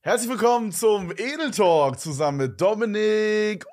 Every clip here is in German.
Herzlich willkommen zum Edel Talk zusammen mit Dominik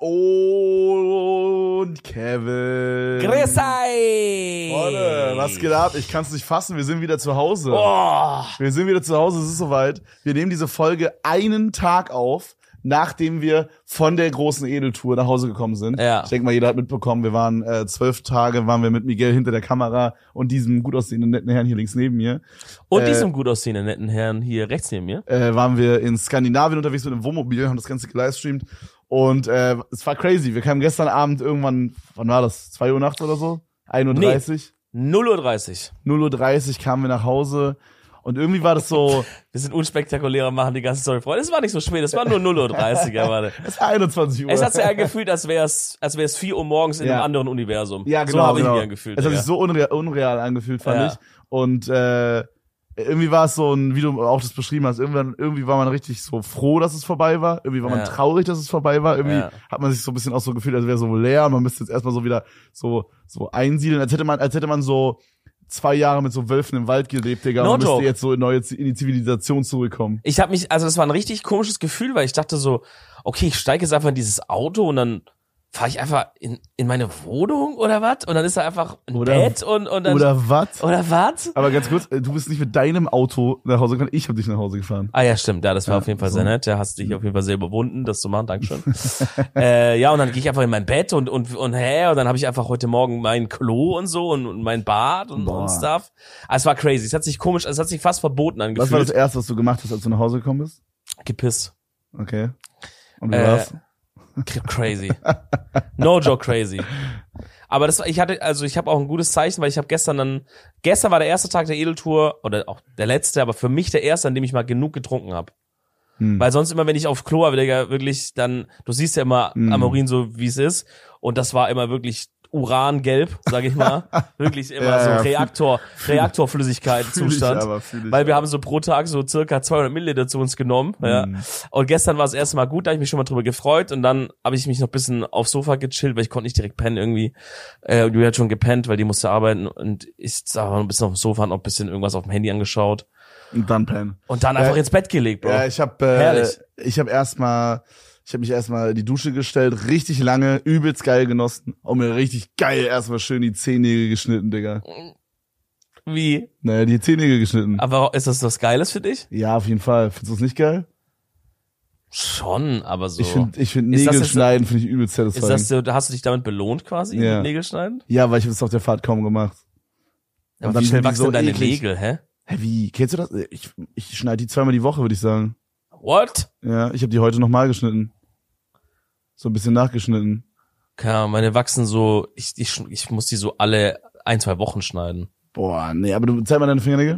und Kevin. Grüß euch! Freunde, was geht ab? Ich kann's nicht fassen, wir sind wieder zu Hause. Oh. Wir sind wieder zu Hause, es ist soweit. Wir nehmen diese Folge einen Tag auf, nachdem wir von der großen Edeltour nach Hause gekommen sind. Ja. Ich denke mal, jeder hat mitbekommen, wir waren 12 Tage, waren wir mit Miguel hinter der Kamera und diesem gut aussehenden netten Herrn hier links neben mir. Und diesem gut aussehenden netten Herrn hier rechts neben mir. Waren wir in Skandinavien unterwegs mit einem Wohnmobil, haben das Ganze gelivestreamt und es war crazy. Wir kamen gestern Abend irgendwann, wann war das? 2 Uhr nachts oder so? 1:30 Uhr? 0:30 Uhr. 0:30 Uhr kamen wir nach Hause und irgendwie war das so... Wir sind unspektakulärer, machen die ganze Story, Freunde. Es war nicht so spät, es war nur 0:30 Uhr, warte. Es war 21 Uhr. Es hat sich angefühlt, als wär's 4 Uhr morgens in einem anderen Universum. Ja, genau. So habe ich genau. mich angefühlt. Es hat sich Digga. so unreal angefühlt, fand Ja. ich. Und irgendwie war es so ein, wie du auch das beschrieben hast, irgendwie war man richtig so froh, dass es vorbei war. Irgendwie war man Ja. traurig, dass es vorbei war. Irgendwie Ja. hat man sich so ein bisschen auch so gefühlt, als wäre so leer und man müsste jetzt erstmal so wieder so einsiedeln, als hätte man so 2 Jahre mit so Wölfen im Wald gelebt, Digga, No und müsste joke. jetzt so in die Zivilisation zurückkommen. Ich habe mich, also das war ein richtig komisches Gefühl, weil ich dachte so, okay, ich steige jetzt einfach in dieses Auto und dann fahre ich einfach in meine Wohnung oder was? Und dann ist da einfach ein Oder- Bett und dann... Oder was? Oder was? Aber ganz kurz, du bist nicht mit deinem Auto nach Hause gefahren, ich habe dich nach Hause gefahren. Ah ja, stimmt. Ja, das war Ja, auf jeden Fall so. sehr nett. Ja, hast dich auf jeden Fall sehr überwunden, das zu machen. Dankeschön. Ja, und dann gehe ich einfach in mein Bett und dann habe ich einfach heute Morgen mein Klo und so und mein Bad und Boah. Stuff. Also es war crazy. Es hat sich komisch, es hat sich fast verboten Was war das angefühlt. Erste, was du gemacht hast, als du nach Hause gekommen bist? Gepisst. Okay. Und wie Äh, war's? Crazy. No joke crazy. Aber ich habe auch ein gutes Zeichen, weil gestern war der erste Tag der Edeltour oder auch der letzte, aber für mich der erste, an dem ich mal genug getrunken habe. Weil sonst immer, wenn ich auf Klo habe, Digga, wirklich dann, du siehst ja immer am Urin so, wie es ist. Und das war immer wirklich Urangelb, sag ich mal. Wirklich immer Ja, so ja, Reaktorflüssigkeit-Zustand. Fühl ich Weil wir haben so pro Tag so circa 200 Milliliter zu uns genommen. Ja. Und gestern war das erste Mal gut, da habe ich mich schon mal drüber gefreut. Und dann habe ich mich noch ein bisschen aufs Sofa gechillt, weil ich konnte nicht direkt pennen irgendwie. Du hat schon gepennt, weil die musste arbeiten. Und ich sag mal ein bisschen auf dem Sofa, noch ein bisschen irgendwas auf dem Handy angeschaut. Und dann pennen. Und dann einfach ins Bett gelegt, Bro. Ja, ich habe Herrlich. mich erstmal in die Dusche gestellt, richtig lange, übelst geil genossen und mir richtig geil erstmal schön die Zehennägel geschnitten, Digga. Wie? Naja, die Zehennägel geschnitten. Aber ist das was Geiles für dich? Ja, auf jeden Fall. Findest du das nicht geil? Schon, aber so. Ich finde Ist das Nägel jetzt- schneiden finde ich übelst ist satisfying. das so, hast du dich damit belohnt quasi? Ja. Mit Nägelschneiden? Ja, weil ich habe das auf der Fahrt kaum gemacht. Ja, Und aber dann wie schnell sind die wachsen so denn deine eklig. Nägel, hä? Hä, wie? Kennst du das? Ich schneide die 2-mal die Woche, würde ich sagen. What? Ja, ich habe die heute nochmal geschnitten. So ein bisschen nachgeschnitten. Keine Ahnung, meine wachsen so, ich muss die so alle 1-2 Wochen schneiden. Boah, nee, aber zeig mal deine Fingernägel.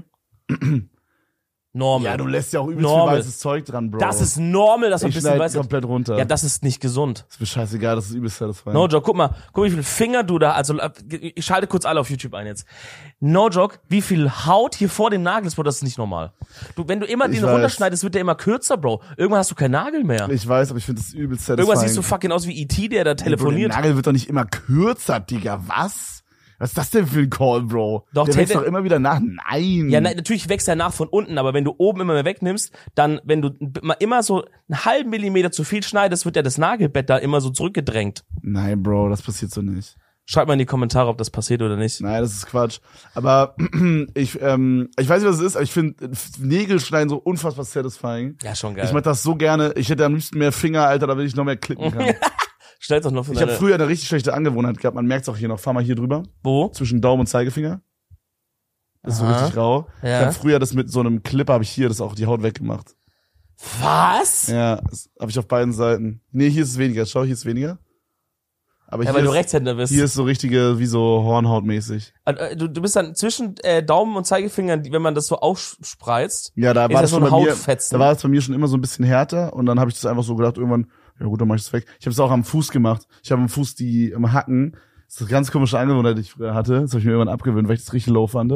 Normal. Ja, du lässt ja auch übelst viel Normal. weißes Zeug dran, Bro. Das ist normal, dass man ein ich bisschen schneide weiß. komplett runter. Ja, das ist nicht gesund. ist mir scheißegal, das ist übelst satisfying. No joke, guck mal, wie viele Finger du da, also ich schalte kurz alle auf YouTube ein jetzt. No joke, wie viel Haut hier vor dem Nagel ist, Bro, das ist nicht normal. Wenn du immer Ich den weiß. runterschneidest, wird der immer kürzer, Bro. Irgendwann hast du keinen Nagel mehr. Ich weiß, aber ich finde das übelst satisfying. Irgendwann siehst du fucking aus wie E.T., der da telefoniert. Bro, der Nagel wird doch nicht immer kürzer, Digga. Was? Was ist das denn für ein Call, Bro? Doch, der wächst Tate- doch immer wieder nach. Nein. Ja, natürlich wächst er nach von unten, aber wenn du oben immer mehr wegnimmst, dann, wenn du immer so einen halben Millimeter zu viel schneidest, wird ja das Nagelbett da immer so zurückgedrängt. Nein, Bro, das passiert so nicht. Schreibt mal in die Kommentare, ob das passiert oder nicht. Nein, das ist Quatsch. Aber ich weiß nicht, was es ist, aber ich finde Nägel schneiden so unfassbar satisfying. Ja, schon geil. Ich mach das so gerne. Ich hätte am liebsten mehr Finger, Alter, damit ich noch mehr klicken kann. Stellt doch noch für Ich habe deine... früher eine richtig schlechte Angewohnheit gehabt. Man merkt's auch hier noch. Fahr mal hier drüber. Wo? Zwischen Daumen und Zeigefinger. Das ist so Aha. richtig rau. Ja. Ich habe früher das mit so einem Clipper, habe ich hier das auch die Haut weggemacht. Was? Ja, das habe ich auf beiden Seiten. Nee, hier ist es weniger. Schau, hier ist weniger. Aber Ja, hier, weil du ist, Rechtshänder bist. hier ist so richtige, wie so Hornhautmäßig. Du bist dann zwischen Daumen und Zeigefingern, wenn man das so aufspreizt. Ja, da Ist war das das so schon ein bei mir, Hautfetzen? da war es bei mir schon immer so ein bisschen härter und dann habe ich das einfach so gedacht, irgendwann, ja gut, dann mach ich das weg. Ich habe es auch am Fuß gemacht. Ich habe am Fuß am Hacken. Das ist eine ganz komische Angewohnheit, die ich früher hatte. Das habe ich mir irgendwann abgewöhnt, weil ich das richtig low fand.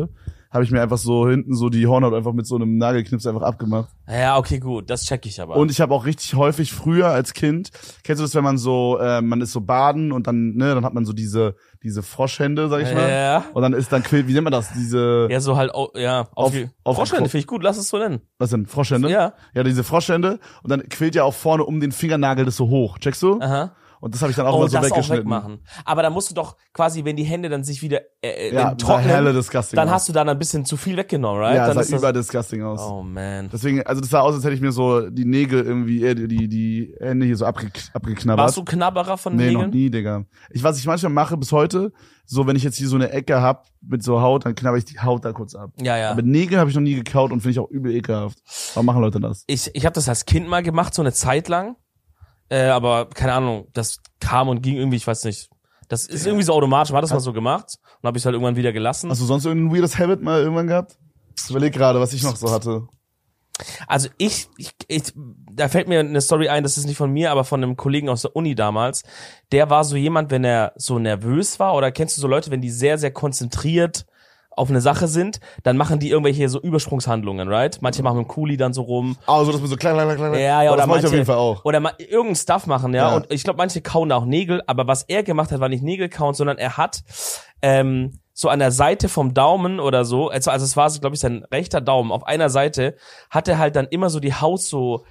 habe ich mir einfach so hinten so die Hornhaut einfach mit so einem Nagelknips einfach abgemacht. Ja, okay, gut, das check ich aber. Und ich habe auch richtig häufig früher als Kind, kennst du das, wenn man so, man ist so baden und dann, ne, dann hat man so diese Froschhände, sag ich mal. Ja. Und dann quillt, wie nennt man das, diese... Ja, so halt, auf Froschhände finde ich gut, lass es so nennen. Was denn, Froschhände? Ja. Ja, diese Froschhände. Und dann quillt ja auch vorne um den Fingernagel das so hoch, checkst du? Aha. Und das habe ich dann auch immer so das weggeschnitten. auch wegmachen. Aber dann musst du doch quasi, wenn die Hände dann sich wieder Ja, trocknen, helle disgusting dann aus. hast du dann ein bisschen zu viel weggenommen, right? Ja, dann das sah über disgusting aus. Oh man. Deswegen, also das sah aus, als hätte ich mir so die Nägel irgendwie, die Hände hier so abgeknabbert. Warst du Knabberer von Nee, Nägeln? noch nie, Digga. Was ich manchmal mache bis heute, so wenn ich jetzt hier so eine Ecke hab mit so Haut, dann knabber ich die Haut da kurz ab. Ja, ja. Aber Nägel habe ich noch nie gekaut und finde ich auch übel ekelhaft. Warum machen Leute das? Ich habe das als Kind mal gemacht, so eine Zeit lang. Aber keine Ahnung, das kam und ging irgendwie, ich weiß nicht. Das ist irgendwie so automatisch, man hat das mal so gemacht und habe ich halt irgendwann wieder gelassen. Hast du sonst irgendein weirdes Habit mal irgendwann gehabt? Ich überleg gerade, was ich noch so hatte. Also da fällt mir eine Story ein, das ist nicht von mir, aber von einem Kollegen aus der Uni damals. Der war so jemand, wenn er so nervös war, oder kennst du so Leute, wenn die sehr, sehr konzentriert auf eine Sache sind, dann machen die irgendwelche so Übersprungshandlungen, right? Manche machen mit dem Kuli dann so rum. Also, dass man so klein. Ja, oh, oder das mach ich manche, auf jeden Fall auch. Oder irgendein Stuff machen, ja. Ja. Und ich glaube, manche kauen da auch Nägel, aber was er gemacht hat, war nicht Nägel kauen, sondern er hat so an der Seite vom Daumen oder so, also es war so, glaube ich, sein rechter Daumen, auf einer Seite hat er halt dann immer so die Haut so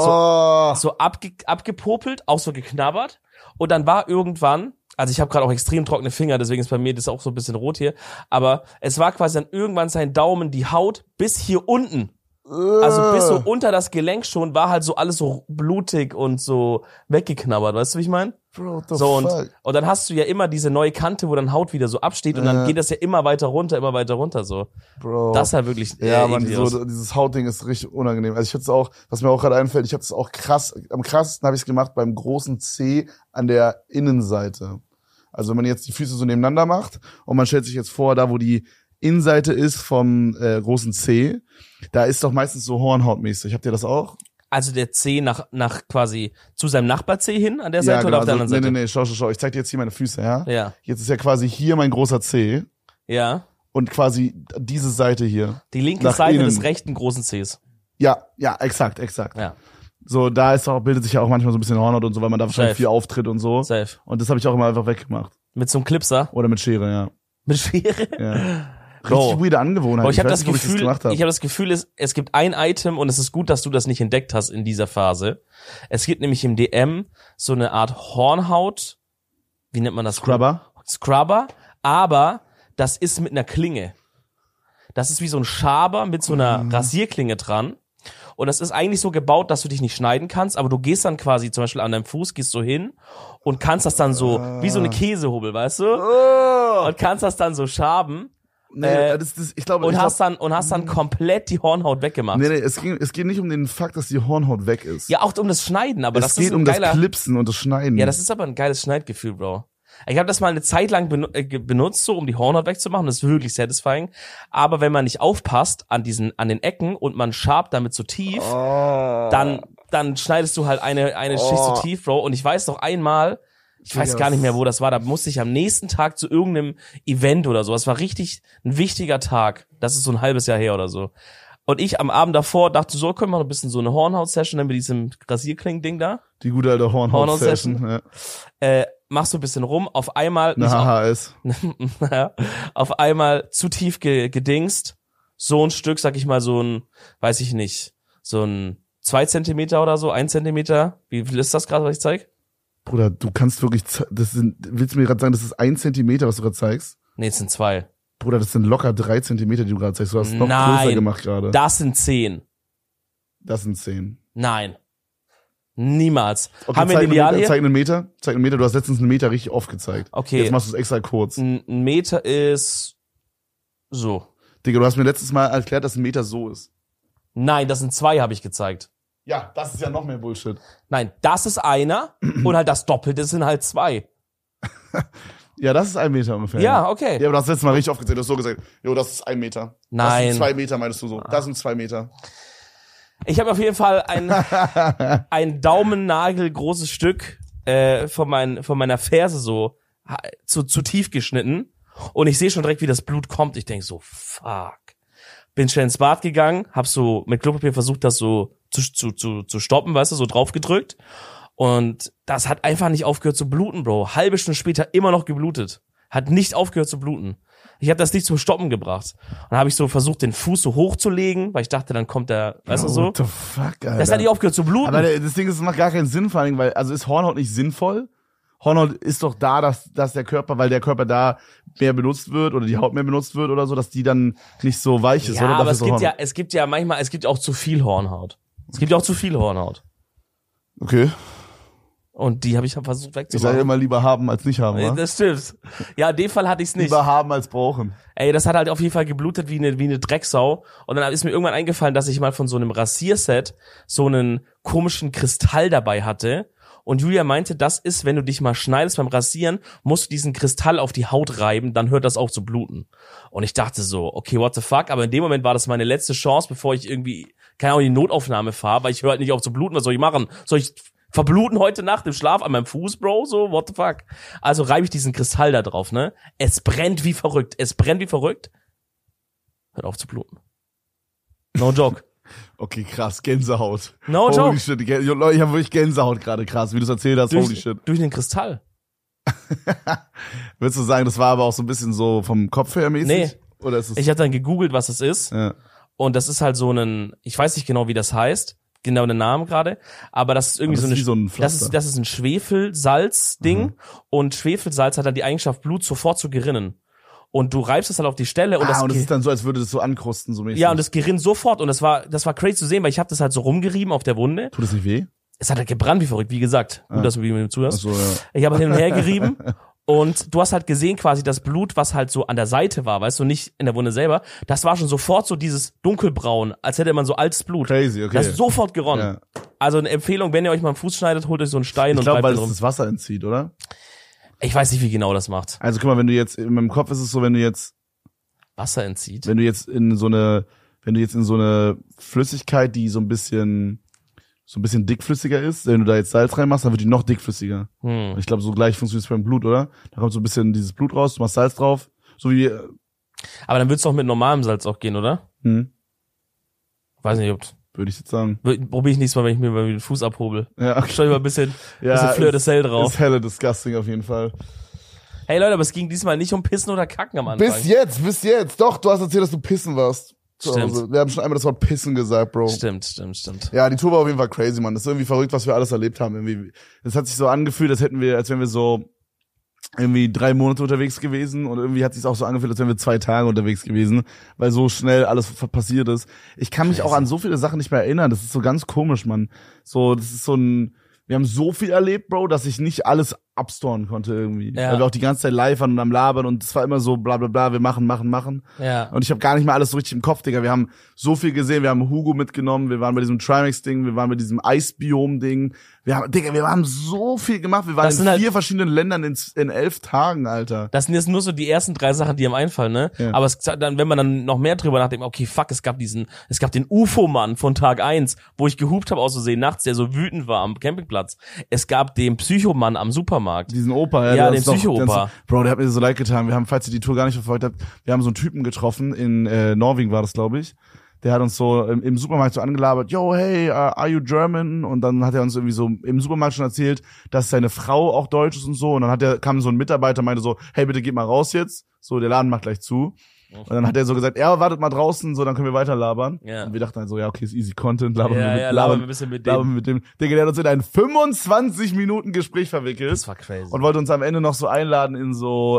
abgepopelt, auch so geknabbert. Und dann war irgendwann, also ich habe gerade auch extrem trockene Finger, deswegen ist bei mir das auch so ein bisschen rot hier, aber es war quasi dann irgendwann sein Daumen, die Haut bis hier unten. Also bis so unter das Gelenk schon war halt so alles so blutig und so weggeknabbert, weißt du, wie ich meine? Bro, what the So, fuck? und dann hast du ja immer diese neue Kante, wo dann Haut wieder so absteht und dann geht das ja immer weiter runter so. Bro. Das ist halt wirklich Ja, man, eklig aus. so, dieses Hautding ist richtig unangenehm. Also ich hatte es auch, was mir auch gerade einfällt, ich habe es auch krass, am krassesten habe ich es gemacht beim großen C an der Innenseite. Also wenn man jetzt die Füße so nebeneinander macht und man stellt sich jetzt vor, da wo die Innenseite ist vom großen C, da ist doch meistens so Hornhautmäßig. Habt ihr das auch? Also der C nach quasi zu seinem Nachbar-C hin an der Seite oder auf der anderen Seite? Nee, schau. Ich zeig dir jetzt hier meine Füße, ja? Ja. Jetzt ist ja quasi hier mein großer C Ja. und quasi diese Seite hier. Die linke Nach Seite innen. des rechten großen Cs. Ja, exakt. Ja. So, da ist auch, bildet sich ja auch manchmal so ein bisschen Hornhaut und so, weil man da wahrscheinlich Safe. viel auftritt und so. Safe. Und das habe ich auch immer einfach weggemacht. Mit so einem Clipser. Oder mit Schere, ja. Mit Schere. Ja. Bro. Richtig weirde Angewohnheit. Aber ich habe weiß das nicht, ob Gefühl, gemacht hab. ich habe das Gefühl, es gibt ein Item und es ist gut, dass du das nicht entdeckt hast in dieser Phase. Es gibt nämlich im DM so eine Art Hornhaut, wie nennt man das? Scrubber, aber das ist mit einer Klinge. Das ist wie so ein Schaber mit so einer Rasierklinge dran. Und das ist eigentlich so gebaut, dass du dich nicht schneiden kannst, aber du gehst dann quasi zum Beispiel an deinem Fuß, gehst so hin und kannst das dann so, wie so eine Käsehobel, weißt du? Und kannst das dann so schaben. Ich glaube, Und hast dann komplett die Hornhaut weggemacht. Nee, es geht nicht um den Fakt, dass die Hornhaut weg ist. Ja, auch um das Schneiden, aber es das geht ist ein um geiler. das Clipsen und das Schneiden. Ja, das ist aber ein geiles Schneidgefühl, Bro. Ich habe das mal eine Zeit lang benutzt, so um die Hornhaut wegzumachen. Das ist wirklich satisfying. Aber wenn man nicht aufpasst an den Ecken und man schabt damit so tief, dann schneidest du halt eine Schicht so tief, Bro. Und ich weiß noch einmal, ich weiß gar nicht mehr, wo das war, da musste ich am nächsten Tag zu irgendeinem Event oder so. Das war richtig ein wichtiger Tag. Das ist so ein halbes Jahr her oder so. Und ich am Abend davor dachte so, können wir noch ein bisschen so eine Hornhaut-Session dann mit diesem Rasierkling-Ding da. Die gute alte Hornhaut-Session. Ja. Machst du ein bisschen rum, auf einmal Eine HHS. auf einmal zu tief gedingst, so ein Stück, sag ich mal, so ein, weiß ich nicht, so ein 2 Zentimeter oder so, 1 Zentimeter. Wie viel ist das gerade, was ich zeig? Bruder, du kannst wirklich, willst du mir gerade sagen, das ist 1 Zentimeter, was du gerade zeigst? Nee, es sind 2. Bruder, das sind locker 3 Zentimeter, die du gerade zeigst. Du hast noch Nein, größer gemacht gerade. Das sind 10. Das sind 10. Nein. Niemals. Okay, Haben wir ein Lineal hier? Zeig einen Meter. Du hast letztens einen Meter richtig oft gezeigt. Okay. Jetzt machst du es extra kurz. Ein Meter ist so. Digga, du hast mir letztes Mal erklärt, dass ein Meter so ist. Nein, das sind 2, habe ich gezeigt. Ja, das ist ja noch mehr Bullshit. Nein, das ist einer und halt das Doppelte sind halt 2. Ja, das ist 1 Meter ungefähr. Ja, okay. Ja, aber du hast letztes Mal richtig oft gezählt. Du hast so gesagt, jo, das ist 1 Meter. Nein. Das sind 2 Meter, meinst du so. Das sind 2 Meter. Ich habe auf jeden Fall ein Daumennagel großes Stück von meiner Ferse so zu tief geschnitten und ich sehe schon direkt, wie das Blut kommt. Ich denk so, fuck. bin schnell ins Bad gegangen, hab so mit Klopapier versucht, das so zu stoppen, weißt du, so drauf gedrückt. Und das hat einfach nicht aufgehört zu bluten, Bro. Halbe Stunde später immer noch geblutet. Hat nicht aufgehört zu bluten. Ich habe das nicht zum Stoppen gebracht. Und dann habe ich so versucht, den Fuß so hochzulegen, weil ich dachte, dann kommt der, weißt du so. What the fuck, Alter. Das hat nicht aufgehört zu bluten. Aber das Ding ist, es macht gar keinen Sinn, vor allem, weil, also ist Hornhaut nicht sinnvoll? Hornhaut ist doch da, dass der Körper, weil der Körper da mehr benutzt wird oder die Haut mehr benutzt wird oder so, dass die dann nicht so weich ist, ja, oder? aber es gibt ja manchmal, auch zu viel Hornhaut. Es gibt ja auch zu viel Hornhaut. Okay. Und die habe ich versucht Ich wegzumachen. sage immer lieber haben als nicht haben, wa? Das stimmt. Ja, in dem Fall hatte ich's nicht. Lieber haben als brauchen. Ey, das hat halt auf jeden Fall geblutet wie eine Drecksau. Und dann ist mir irgendwann eingefallen, dass ich mal von so einem Rasierset so einen komischen Kristall dabei hatte. Und Julia meinte, das ist, wenn du dich mal schneidest beim Rasieren, musst du diesen Kristall auf die Haut reiben, dann hört das auf zu bluten. Und ich dachte so, okay, what the fuck? Aber in dem Moment war das meine letzte Chance, bevor ich irgendwie, keine Ahnung, in die Notaufnahme fahre, weil ich höre halt nicht auf zu bluten. Was soll ich machen? Soll ich verbluten heute Nacht im Schlaf an meinem Fuß, Bro? So, what the fuck? Also reibe ich diesen Kristall da drauf, ne? Es brennt wie verrückt. Hört auf zu bluten. No joke. Okay, krass, Gänsehaut. No Holy joke. shit, Leute, ich habe wirklich Gänsehaut gerade, krass, wie du es erzählt hast, holy shit. Durch den Kristall. Würdest du sagen, das war aber auch so ein bisschen so vom Kopf her mäßig? Nee. Oder ist es? Ich habe dann gegoogelt, was das ist. Ja. Und das ist halt so ich weiß nicht genau, wie das heißt, genau den Namen gerade, aber das ist irgendwie Aber das ist wie so ein Pflaster. das ist ein Schwefelsalz-Ding. Und Schwefelsalz hat dann die Eigenschaft, Blut sofort zu gerinnen. Und du reibst es halt auf die Stelle und und das ist dann so, als würde das so ankrusten, so mäßig. ja, und es gerinnt sofort und das war crazy zu sehen, weil ich habe das halt so rumgerieben auf der Wunde. Tut das nicht weh? Es hat halt gebrannt wie verrückt, wie gesagt. Gut, dass du mir zuhörst. Ach so, ja. Ich habe hin und her gerieben und du hast halt gesehen quasi das Blut, was halt so an der Seite war, weißt du, nicht in der Wunde selber. Das war schon sofort so dieses dunkelbraun, als hätte man so altes Blut. Crazy, okay. Das ist sofort geronnen. Ja. Also eine Empfehlung, wenn ihr euch mal am Fuß schneidet, holt euch so einen Stein Ich und glaube, reibt weil den es rum. das Wasser entzieht, oder? Ich weiß nicht, wie genau das macht. Also guck mal, wenn du jetzt, in meinem Kopf ist es so, wenn du jetzt Wasser entzieht. in so eine Flüssigkeit, die so ein bisschen dickflüssiger ist, wenn du da jetzt Salz reinmachst, dann wird die noch dickflüssiger. Und ich glaube, so gleich funktioniert es beim Blut, oder? Da kommt so ein bisschen dieses Blut raus, du machst Salz drauf, so wie, Aber dann wird's doch mit normalem Salz auch gehen, oder? Weiß nicht, würde ich jetzt sagen. probiere ich nächstes Mal, wenn ich mir mal den Fuß abhobel. Ja, okay. Stell mal ein bisschen Fleur de Sel drauf. Ist helle disgusting auf jeden Fall. Hey Leute, aber es ging diesmal nicht um Pissen oder Kacken am Anfang. Bis jetzt. Doch, du hast erzählt, dass du pissen warst. zu Stimmt. Hause. Wir haben schon einmal das Wort pissen gesagt, Bro. Stimmt. Ja, die Tour war auf jeden Fall crazy, Mann. Das ist irgendwie verrückt, was wir alles erlebt haben. Irgendwie. Das hat sich so angefühlt, als wären wir so irgendwie 3 Monate unterwegs gewesen und irgendwie hat sich auch so angefühlt, als wären wir 2 Tage unterwegs gewesen, weil so schnell alles passiert ist. Ich kann mich auch an so viele Sachen nicht mehr erinnern. Das ist so ganz komisch, Mann. So, das ist so wir haben so viel erlebt, Bro, dass ich nicht alles abstoren konnte irgendwie. Ja. Weil wir auch die ganze Zeit live waren und am Labern und es war immer so bla bla bla, wir machen. Ja. Und ich habe gar nicht mehr alles so richtig im Kopf, Digga. Wir haben so viel gesehen, wir haben Hugo mitgenommen, wir waren bei diesem Trimax-Ding, wir waren bei diesem Eisbiom-Ding. Wir haben so viel gemacht. Wir waren Das in sind 4 verschiedenen Ländern in 11 Tagen, Alter. Das sind jetzt nur so die ersten 3 Sachen, die einem einfallen, ne? Ja. Aber dann, wenn man dann noch mehr drüber nachdenkt, okay, fuck, es gab den UFO-Mann von Tag 1, wo ich gehupt habe aus Versehen nachts, der so wütend war am Campingplatz. Es gab den Psychomann am Supermarkt. Diesen Opa, Ja, der den ist doch Psycho-Opa. ganz- Bro, der hat mir so leid getan. Wir haben, falls ihr die Tour gar nicht verfolgt habt, wir haben so einen Typen getroffen, in Norwegen war das, glaube ich. Der hat uns so im Supermarkt so angelabert, yo, hey, are you German? Und dann hat er uns irgendwie so im Supermarkt schon erzählt, dass seine Frau auch Deutsch ist und so. Und dann kam so ein Mitarbeiter, meinte so, hey, bitte geht mal raus jetzt. So, der Laden macht gleich zu. Und dann hat er so gesagt, ja, wartet mal draußen, so, dann können wir weiter labern. Ja. Und wir dachten halt so, ja, okay, ist easy Content, labern wir ein bisschen mit labern dem. wir mit dem. Digga, der hat uns in ein 25 Minuten Gespräch verwickelt. Das war crazy. Und wollte uns am Ende noch so einladen in so,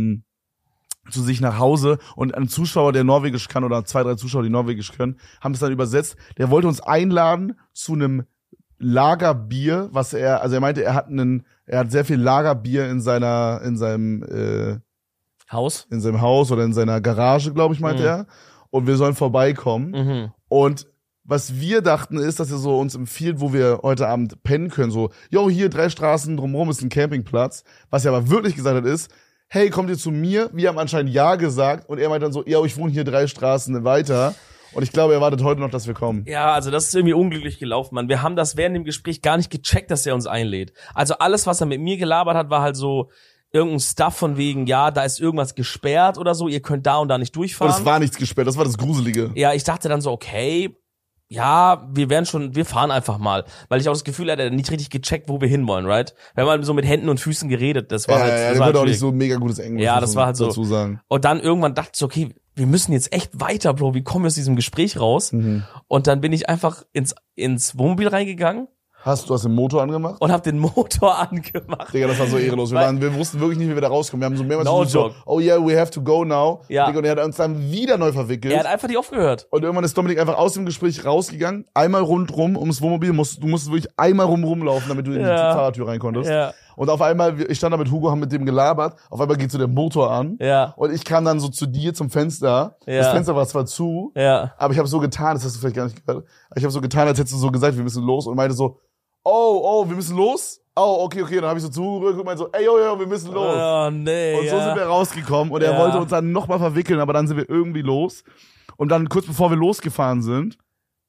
zu sich nach Hause, und ein Zuschauer, der Norwegisch kann, oder 2, 3 Zuschauer, die Norwegisch können, haben das dann übersetzt. Der wollte uns einladen zu einem Lagerbier, er meinte, er hat sehr viel Lagerbier in seinem Haus? Haus oder in seiner Garage, glaube ich, meinte er. Und wir sollen vorbeikommen. Mhm. Und was wir dachten ist, dass er so uns empfiehlt, wo wir heute Abend pennen können. So, yo, hier 3 Straßen drumherum ist ein Campingplatz. Was er aber wirklich gesagt hat ist, hey, kommt ihr zu mir? Wir haben anscheinend ja gesagt. Und er meint dann so, ja, ich wohne hier 3 Straßen weiter. Und ich glaube, er wartet heute noch, dass wir kommen. Ja, also das ist irgendwie unglücklich gelaufen, Mann. Wir haben das während dem Gespräch gar nicht gecheckt, dass er uns einlädt. Also alles, was er mit mir gelabert hat, war halt so, irgendein Stuff von wegen, ja, da ist irgendwas gesperrt oder so, ihr könnt da und da nicht durchfahren. Und es war nichts gesperrt, das war das Gruselige. Ja, ich dachte dann so, okay, ja, wir fahren einfach mal. Weil ich auch das Gefühl hatte, nicht richtig gecheckt, wo wir hinwollen, right? Wir haben halt so mit Händen und Füßen geredet, das war halt. Ja, der konnte auch nicht so mega gutes Englisch. Ja, das war halt so. Dazu sagen. Und dann irgendwann dachte ich so, okay, wir müssen jetzt echt weiter, Bro, wie kommen wir aus diesem Gespräch raus? Und dann bin ich einfach ins Wohnmobil reingegangen. Du hast den Motor angemacht? Und hab den Motor angemacht. Digga, das war so ehrenlos. Wir wussten wirklich nicht, wie wir da rauskommen. Wir haben so mehrmals No so, oh yeah, we have to go now. Ja. Digga, und er hat uns dann wieder neu verwickelt. Er hat einfach nicht aufgehört. Und irgendwann ist Dominik einfach aus dem Gespräch rausgegangen, einmal rundrum ums Wohnmobil. Du musstest wirklich einmal rumlaufen, damit du in die Fahrradtür rein konntest. Ja. Und auf einmal, ich stand da mit Hugo, haben mit dem gelabert, auf einmal geht so der Motor an. Ja. Und ich kam dann so zu dir zum Fenster. Ja. Das Fenster war zwar zu, aber ich habe so getan, das hast du vielleicht gar nicht gehört, ich habe so getan, als hättest du so gesagt, wir müssen los, und meinte so, oh, wir müssen los? Oh, okay, dann habe ich so zurück und meinte so, ey, yo, wir müssen los. Oh, nee, und so sind wir rausgekommen, und er wollte uns dann nochmal verwickeln, aber dann sind wir irgendwie los. Und dann kurz bevor wir losgefahren sind,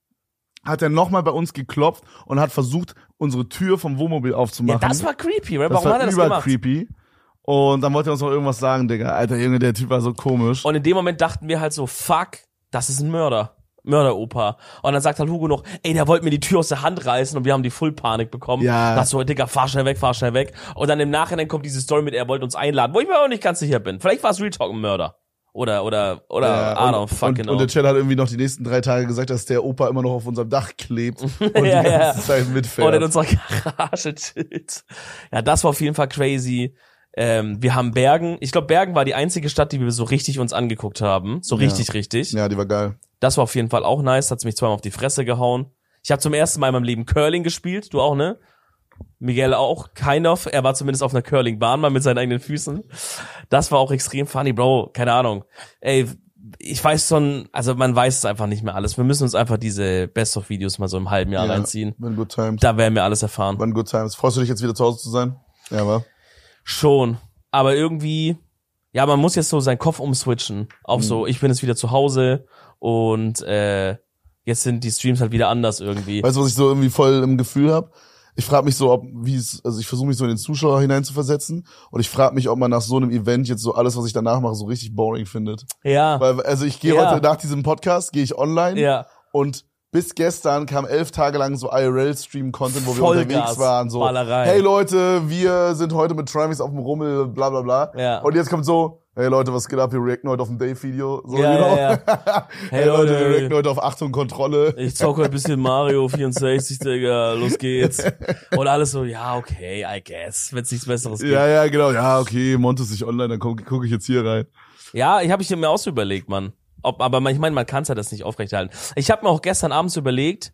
hat er nochmal bei uns geklopft und hat versucht, unsere Tür vom Wohnmobil aufzumachen. Ja, das war creepy, right? Warum hat er das gemacht? Creepy. Und dann wollte er uns noch irgendwas sagen, Digga. Alter, Junge, der Typ war so komisch. Und in dem Moment dachten wir halt so, fuck, das ist ein Mörderoper. Und dann sagt halt Hugo noch, ey, der wollte mir die Tür aus der Hand reißen, und wir haben die Full-Panik bekommen. Ja. Das so, Digga, fahr schnell weg. Und dann im Nachhinein kommt diese Story mit, er wollte uns einladen, wo ich mir auch nicht ganz sicher bin. Vielleicht war es Real Talk ein Mörder. Oder, I don't fucking know. Und der Chat hat irgendwie noch die nächsten 3 Tage gesagt, dass der Opa immer noch auf unserem Dach klebt und die ganze Zeit mitfährt. Und in unserer Garage chillt. Ja, das war auf jeden Fall crazy. Wir haben Bergen. Ich glaube, Bergen war die einzige Stadt, die wir so richtig uns angeguckt haben. So richtig. Ja, die war geil. Das war auf jeden Fall auch nice. Hat's mich zweimal auf die Fresse gehauen. Ich habe zum ersten Mal in meinem Leben Curling gespielt. Du auch, ne? Miguel auch, kind of. Er war zumindest auf einer Curling-Bahn mal mit seinen eigenen Füßen. Das war auch extrem funny, Bro. Keine Ahnung. Ey, ich weiß schon, also man weiß es einfach nicht mehr alles. Wir müssen uns einfach diese Best-of-Videos mal so im halben Jahr reinziehen. When good times. Da werden wir alles erfahren. When good times. Freust du dich jetzt wieder zu Hause zu sein? Ja, wa? Schon. Aber irgendwie, ja, man muss jetzt so seinen Kopf umswitchen. Auf so, ich bin jetzt wieder zu Hause und jetzt sind die Streams halt wieder anders irgendwie. Weißt du, was ich so irgendwie voll im Gefühl habe? Ich frage mich so, ich versuche mich so in den Zuschauer hineinzuversetzen, und ich frage mich, ob man nach so einem Event jetzt so alles, was ich danach mache, so richtig boring findet. Ja. Weil, also ich gehe heute nach diesem Podcast, gehe ich online, und bis gestern kam 11 Tage lang so IRL-Stream-Content, wo wir unterwegs waren. So, Ballerei. Hey Leute, wir sind heute mit Trimax auf dem Rummel, bla bla bla. Ja. Und jetzt kommt so, hey Leute, was geht ab? Wir reacten heute auf ein Dave-Video. So, Ja. Hey Leute, wir reacten heute auf Achtung, Kontrolle. Ich zocke heute ein bisschen Mario 64, Digga, los geht's. Und alles so, ja, okay, I guess, wenn's nichts Besseres gibt. Ja, genau. Ja, okay, Montes sich online, dann gucke ich jetzt hier rein. Ja, ich habe mir auch so überlegt, Mann. Aber ich meine, man kann es ja das nicht aufrechterhalten. Ich habe mir auch gestern abends überlegt,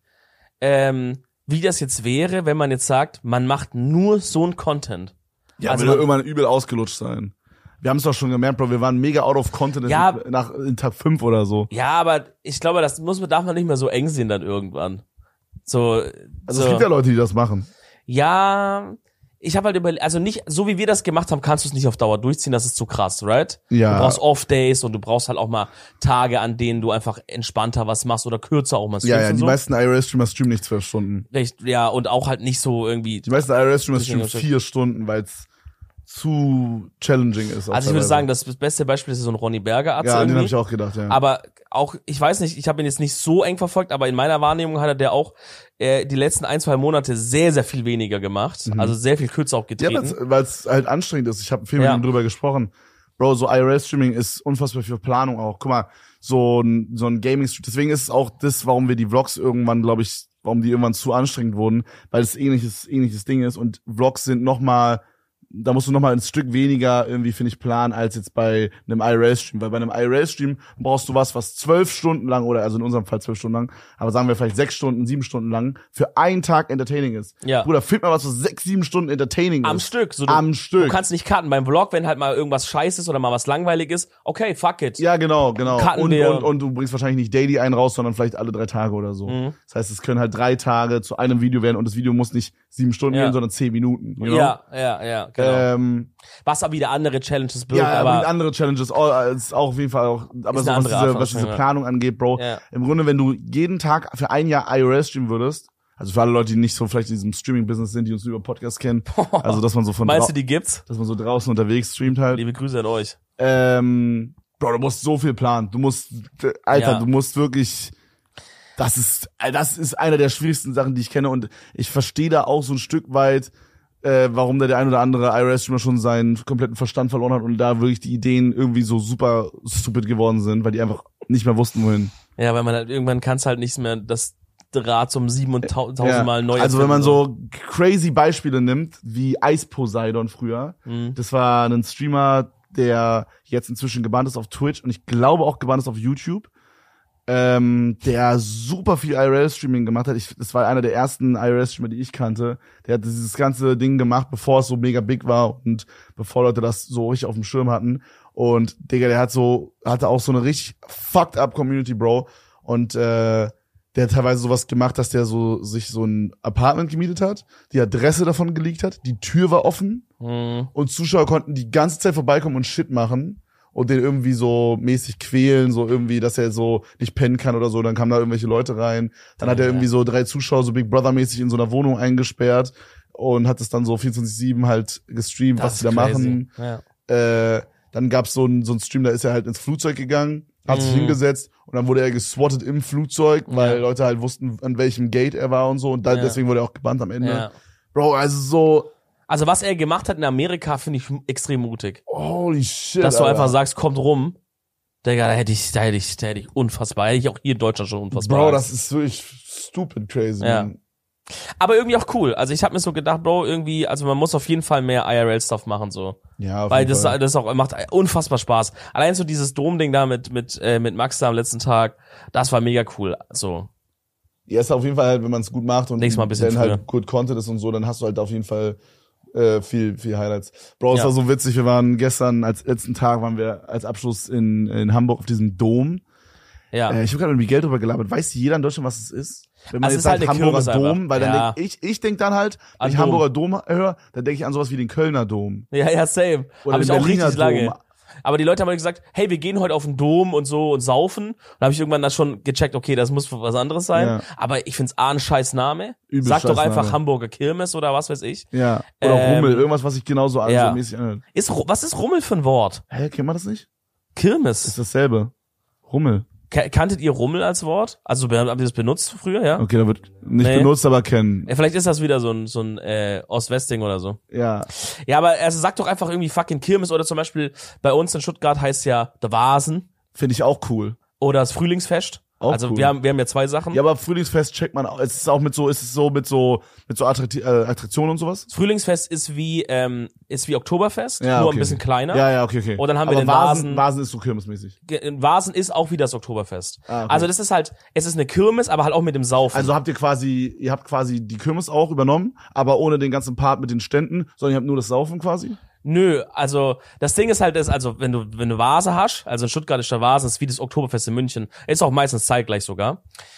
wie das jetzt wäre, wenn man jetzt sagt, man macht nur so ein Content. Ja, also würde irgendwann übel ausgelutscht sein. Wir haben es doch schon gemerkt, Bro, wir waren mega out of content in Tag 5 oder so. Ja, aber ich glaube, darf man nicht mehr so eng sehen dann irgendwann. So. Es gibt ja Leute, die das machen. Ja, ich habe halt überlegt, also nicht, so wie wir das gemacht haben, kannst du es nicht auf Dauer durchziehen, das ist zu krass, right? Ja. Du brauchst Off-Days und du brauchst halt auch mal Tage, an denen du einfach entspannter was machst oder kürzer auch mal streamst. Ja, die so. meisten IRL-Streamer streamen nicht 12 Stunden. Ja, und auch halt nicht so irgendwie. Die meisten IRL-Streamer streamen 4 Stunden, weil es zu challenging ist. Also ich würde sagen, das beste Beispiel ist so ein Ronny Berger Arzt. Ja, irgendwie. den habe ich auch gedacht, ja. Aber auch, ich weiß nicht, ich habe ihn jetzt nicht so eng verfolgt, aber in meiner Wahrnehmung hat er auch die letzten 1-2 Monate sehr, sehr viel weniger gemacht. Also sehr viel kürzer auch getreten. Ja, weil es halt anstrengend ist. Ich habe viel mit ihm drüber gesprochen. Bro, so IRL-Streaming ist unfassbar viel Planung auch. Guck mal, so ein Gaming-Stream. Deswegen ist es auch das, warum wir die Vlogs irgendwann, glaube ich, warum die irgendwann zu anstrengend wurden, weil es ähnliches Ding ist, und Vlogs sind da musst du nochmal ein Stück weniger irgendwie, finde ich, planen, als jetzt bei einem IRL-Stream. Weil bei einem IRL-Stream brauchst du was 12 Stunden lang, oder also in unserem Fall 12 Stunden lang, aber sagen wir vielleicht 6 Stunden, 7 Stunden lang, für einen Tag entertaining ist. Ja. Bruder, find mal was 6, 7 Stunden entertaining Am ist. Stück. So Am Stück. Du kannst nicht cutten. Beim Vlog, wenn halt mal irgendwas scheiße ist oder mal was langweilig ist, okay, fuck it. Ja, genau. Cutten wir. Und du bringst wahrscheinlich nicht daily einen raus, sondern vielleicht alle 3 Tage oder so. Das heißt, es können halt 3 Tage zu einem Video werden, und das Video muss nicht 7 Stunden gehen, sondern 10 Minuten. You know? Ja, genau. Was aber wieder andere Challenges birgt. Ja, aber andere Challenges ist auch auf jeden Fall auch, aber so was diese Planung angeht, Bro. Ja. Im Grunde, wenn du jeden Tag für ein Jahr IRL streamen würdest, Also für alle Leute, die nicht so vielleicht in diesem Streaming-Business sind, die uns nur über Podcasts kennen. Also dass man so Meinst du, die gibt's? dass man so draußen unterwegs streamt halt. Liebe Grüße an euch. Bro, du musst so viel planen. Du musst wirklich, das ist einer der schwierigsten Sachen, die ich kenne und ich verstehe da auch so ein Stück weit, warum der ein oder andere IRS-Streamer schon seinen kompletten Verstand verloren hat und da wirklich die Ideen irgendwie so super stupid geworden sind, weil die einfach nicht mehr wussten, wohin. Ja, weil man halt irgendwann kann's halt nicht mehr das Rad zum 7.000 Mal neu. Also wenn man so crazy Beispiele nimmt, wie Ice Poseidon früher, das war ein Streamer, der jetzt inzwischen gebannt ist auf Twitch und ich glaube auch gebannt ist auf YouTube, der super viel IRL-Streaming gemacht hat. Das war einer der ersten IRL-Streamer, die ich kannte. Der hat dieses ganze Ding gemacht, bevor es so mega big war und bevor Leute das so richtig auf dem Schirm hatten. Und Digga, der hatte auch so eine richtig fucked up Community, Bro. Und der hat teilweise sowas gemacht, dass der sich so ein Apartment gemietet hat, die Adresse davon geleakt hat, die Tür war offen und Zuschauer konnten die ganze Zeit vorbeikommen und Shit machen und den irgendwie so mäßig quälen, so irgendwie, dass er so nicht pennen kann oder so, dann kamen da irgendwelche Leute rein, dann hat er irgendwie so 3 Zuschauer so Big Brother mäßig in so einer Wohnung eingesperrt und hat es dann so 24/7 halt gestreamt, was die da machen. Ja. Dann gab's so einen Stream, da ist er halt ins Flugzeug gegangen, hat sich hingesetzt und dann wurde er geswattet im Flugzeug, weil Leute halt wussten, an welchem Gate er war und so und deswegen wurde er auch gebannt am Ende. Ja. Bro, also so... Also was er gemacht hat in Amerika, finde ich extrem mutig. Holy shit, dass du Alter. einfach sagst, kommt rum. Digga, da hätte ich unfassbar. Hätte ich auch hier in Deutschland schon unfassbar. Bro, das ist wirklich stupid crazy, Ja. man. Aber irgendwie auch cool. Also ich habe mir so gedacht, Bro, irgendwie, also man muss auf jeden Fall mehr IRL-Stuff machen, so. Ja, auf Weil jeden das Fall. auch macht unfassbar Spaß. Allein so dieses Dom-Ding da mit Max da am letzten Tag, das war mega cool. So. Ja, ist auf jeden Fall halt, wenn man es gut macht und Nächstes Mal ein bisschen dann früher. halt gut Content ist und so, dann hast du halt auf jeden Fall viel Highlights. Bro, es Ja. war so witzig, wir waren gestern, als letzten Tag waren wir als Abschluss in Hamburg auf diesem Dom. Ja. Ich habe gerade irgendwie Geld drüber gelabert. Weiß jeder in Deutschland, was es ist? Wenn man Also jetzt es ist halt sagt eine Hamburger Kirmes Dom, einfach. weil dann Ja. denk ich denk dann halt, wenn An ich Dom. Hamburger Dom höre, dann denke ich an sowas wie den Kölner Dom. Ja, same. Oder Habe ich den auch Berliner richtig lange. Dom. Aber die Leute haben halt gesagt, hey, wir gehen heute auf den Dom und so und saufen. Und da habe ich irgendwann dann schon gecheckt, okay, das muss was anderes sein. Ja. Aber ich find's ein scheiß Name. Übel Sag doch scheiß einfach Name. Hamburger Kirmes oder was weiß ich. Ja. Oder Rummel, irgendwas, was sich genauso ja. so mäßig anhört. Was ist Rummel für ein Wort? Hä, kennt man das nicht? Kirmes. Ist dasselbe. Rummel. Kanntet ihr Rummel als Wort? Also habt ihr das benutzt früher, ja? Okay, da wird nicht Nee. benutzt, aber kennen. Vielleicht ist das wieder so ein Ost-West-Ding oder so. Ja. Ja, aber also sag doch einfach irgendwie fucking Kirmes oder zum Beispiel bei uns in Stuttgart heißt ja der Vasen Finde ich auch cool. oder das Frühlingsfest. Auch also cool. wir haben ja zwei Sachen. Ja, aber Frühlingsfest checkt man auch. Es ist auch mit so Attraktionen und sowas. Das Frühlingsfest ist wie Oktoberfest, Ja, nur okay. ein bisschen kleiner. Ja, okay. Und dann haben wir aber den Vasen. Vasen ist so kirmesmäßig. Vasen ist auch wie das Oktoberfest. Ah, okay. Also das ist halt, es ist eine Kirmes, aber halt auch mit dem Saufen. Also ihr habt quasi die Kirmes auch übernommen, aber ohne den ganzen Part mit den Ständen, sondern ihr habt nur das Saufen quasi. Nö, also das Ding ist halt, also wenn du Vase hast, also in Stuttgart ist der Vasen, ist wie das Oktoberfest in München, ist auch meistens zeitgleich sogar.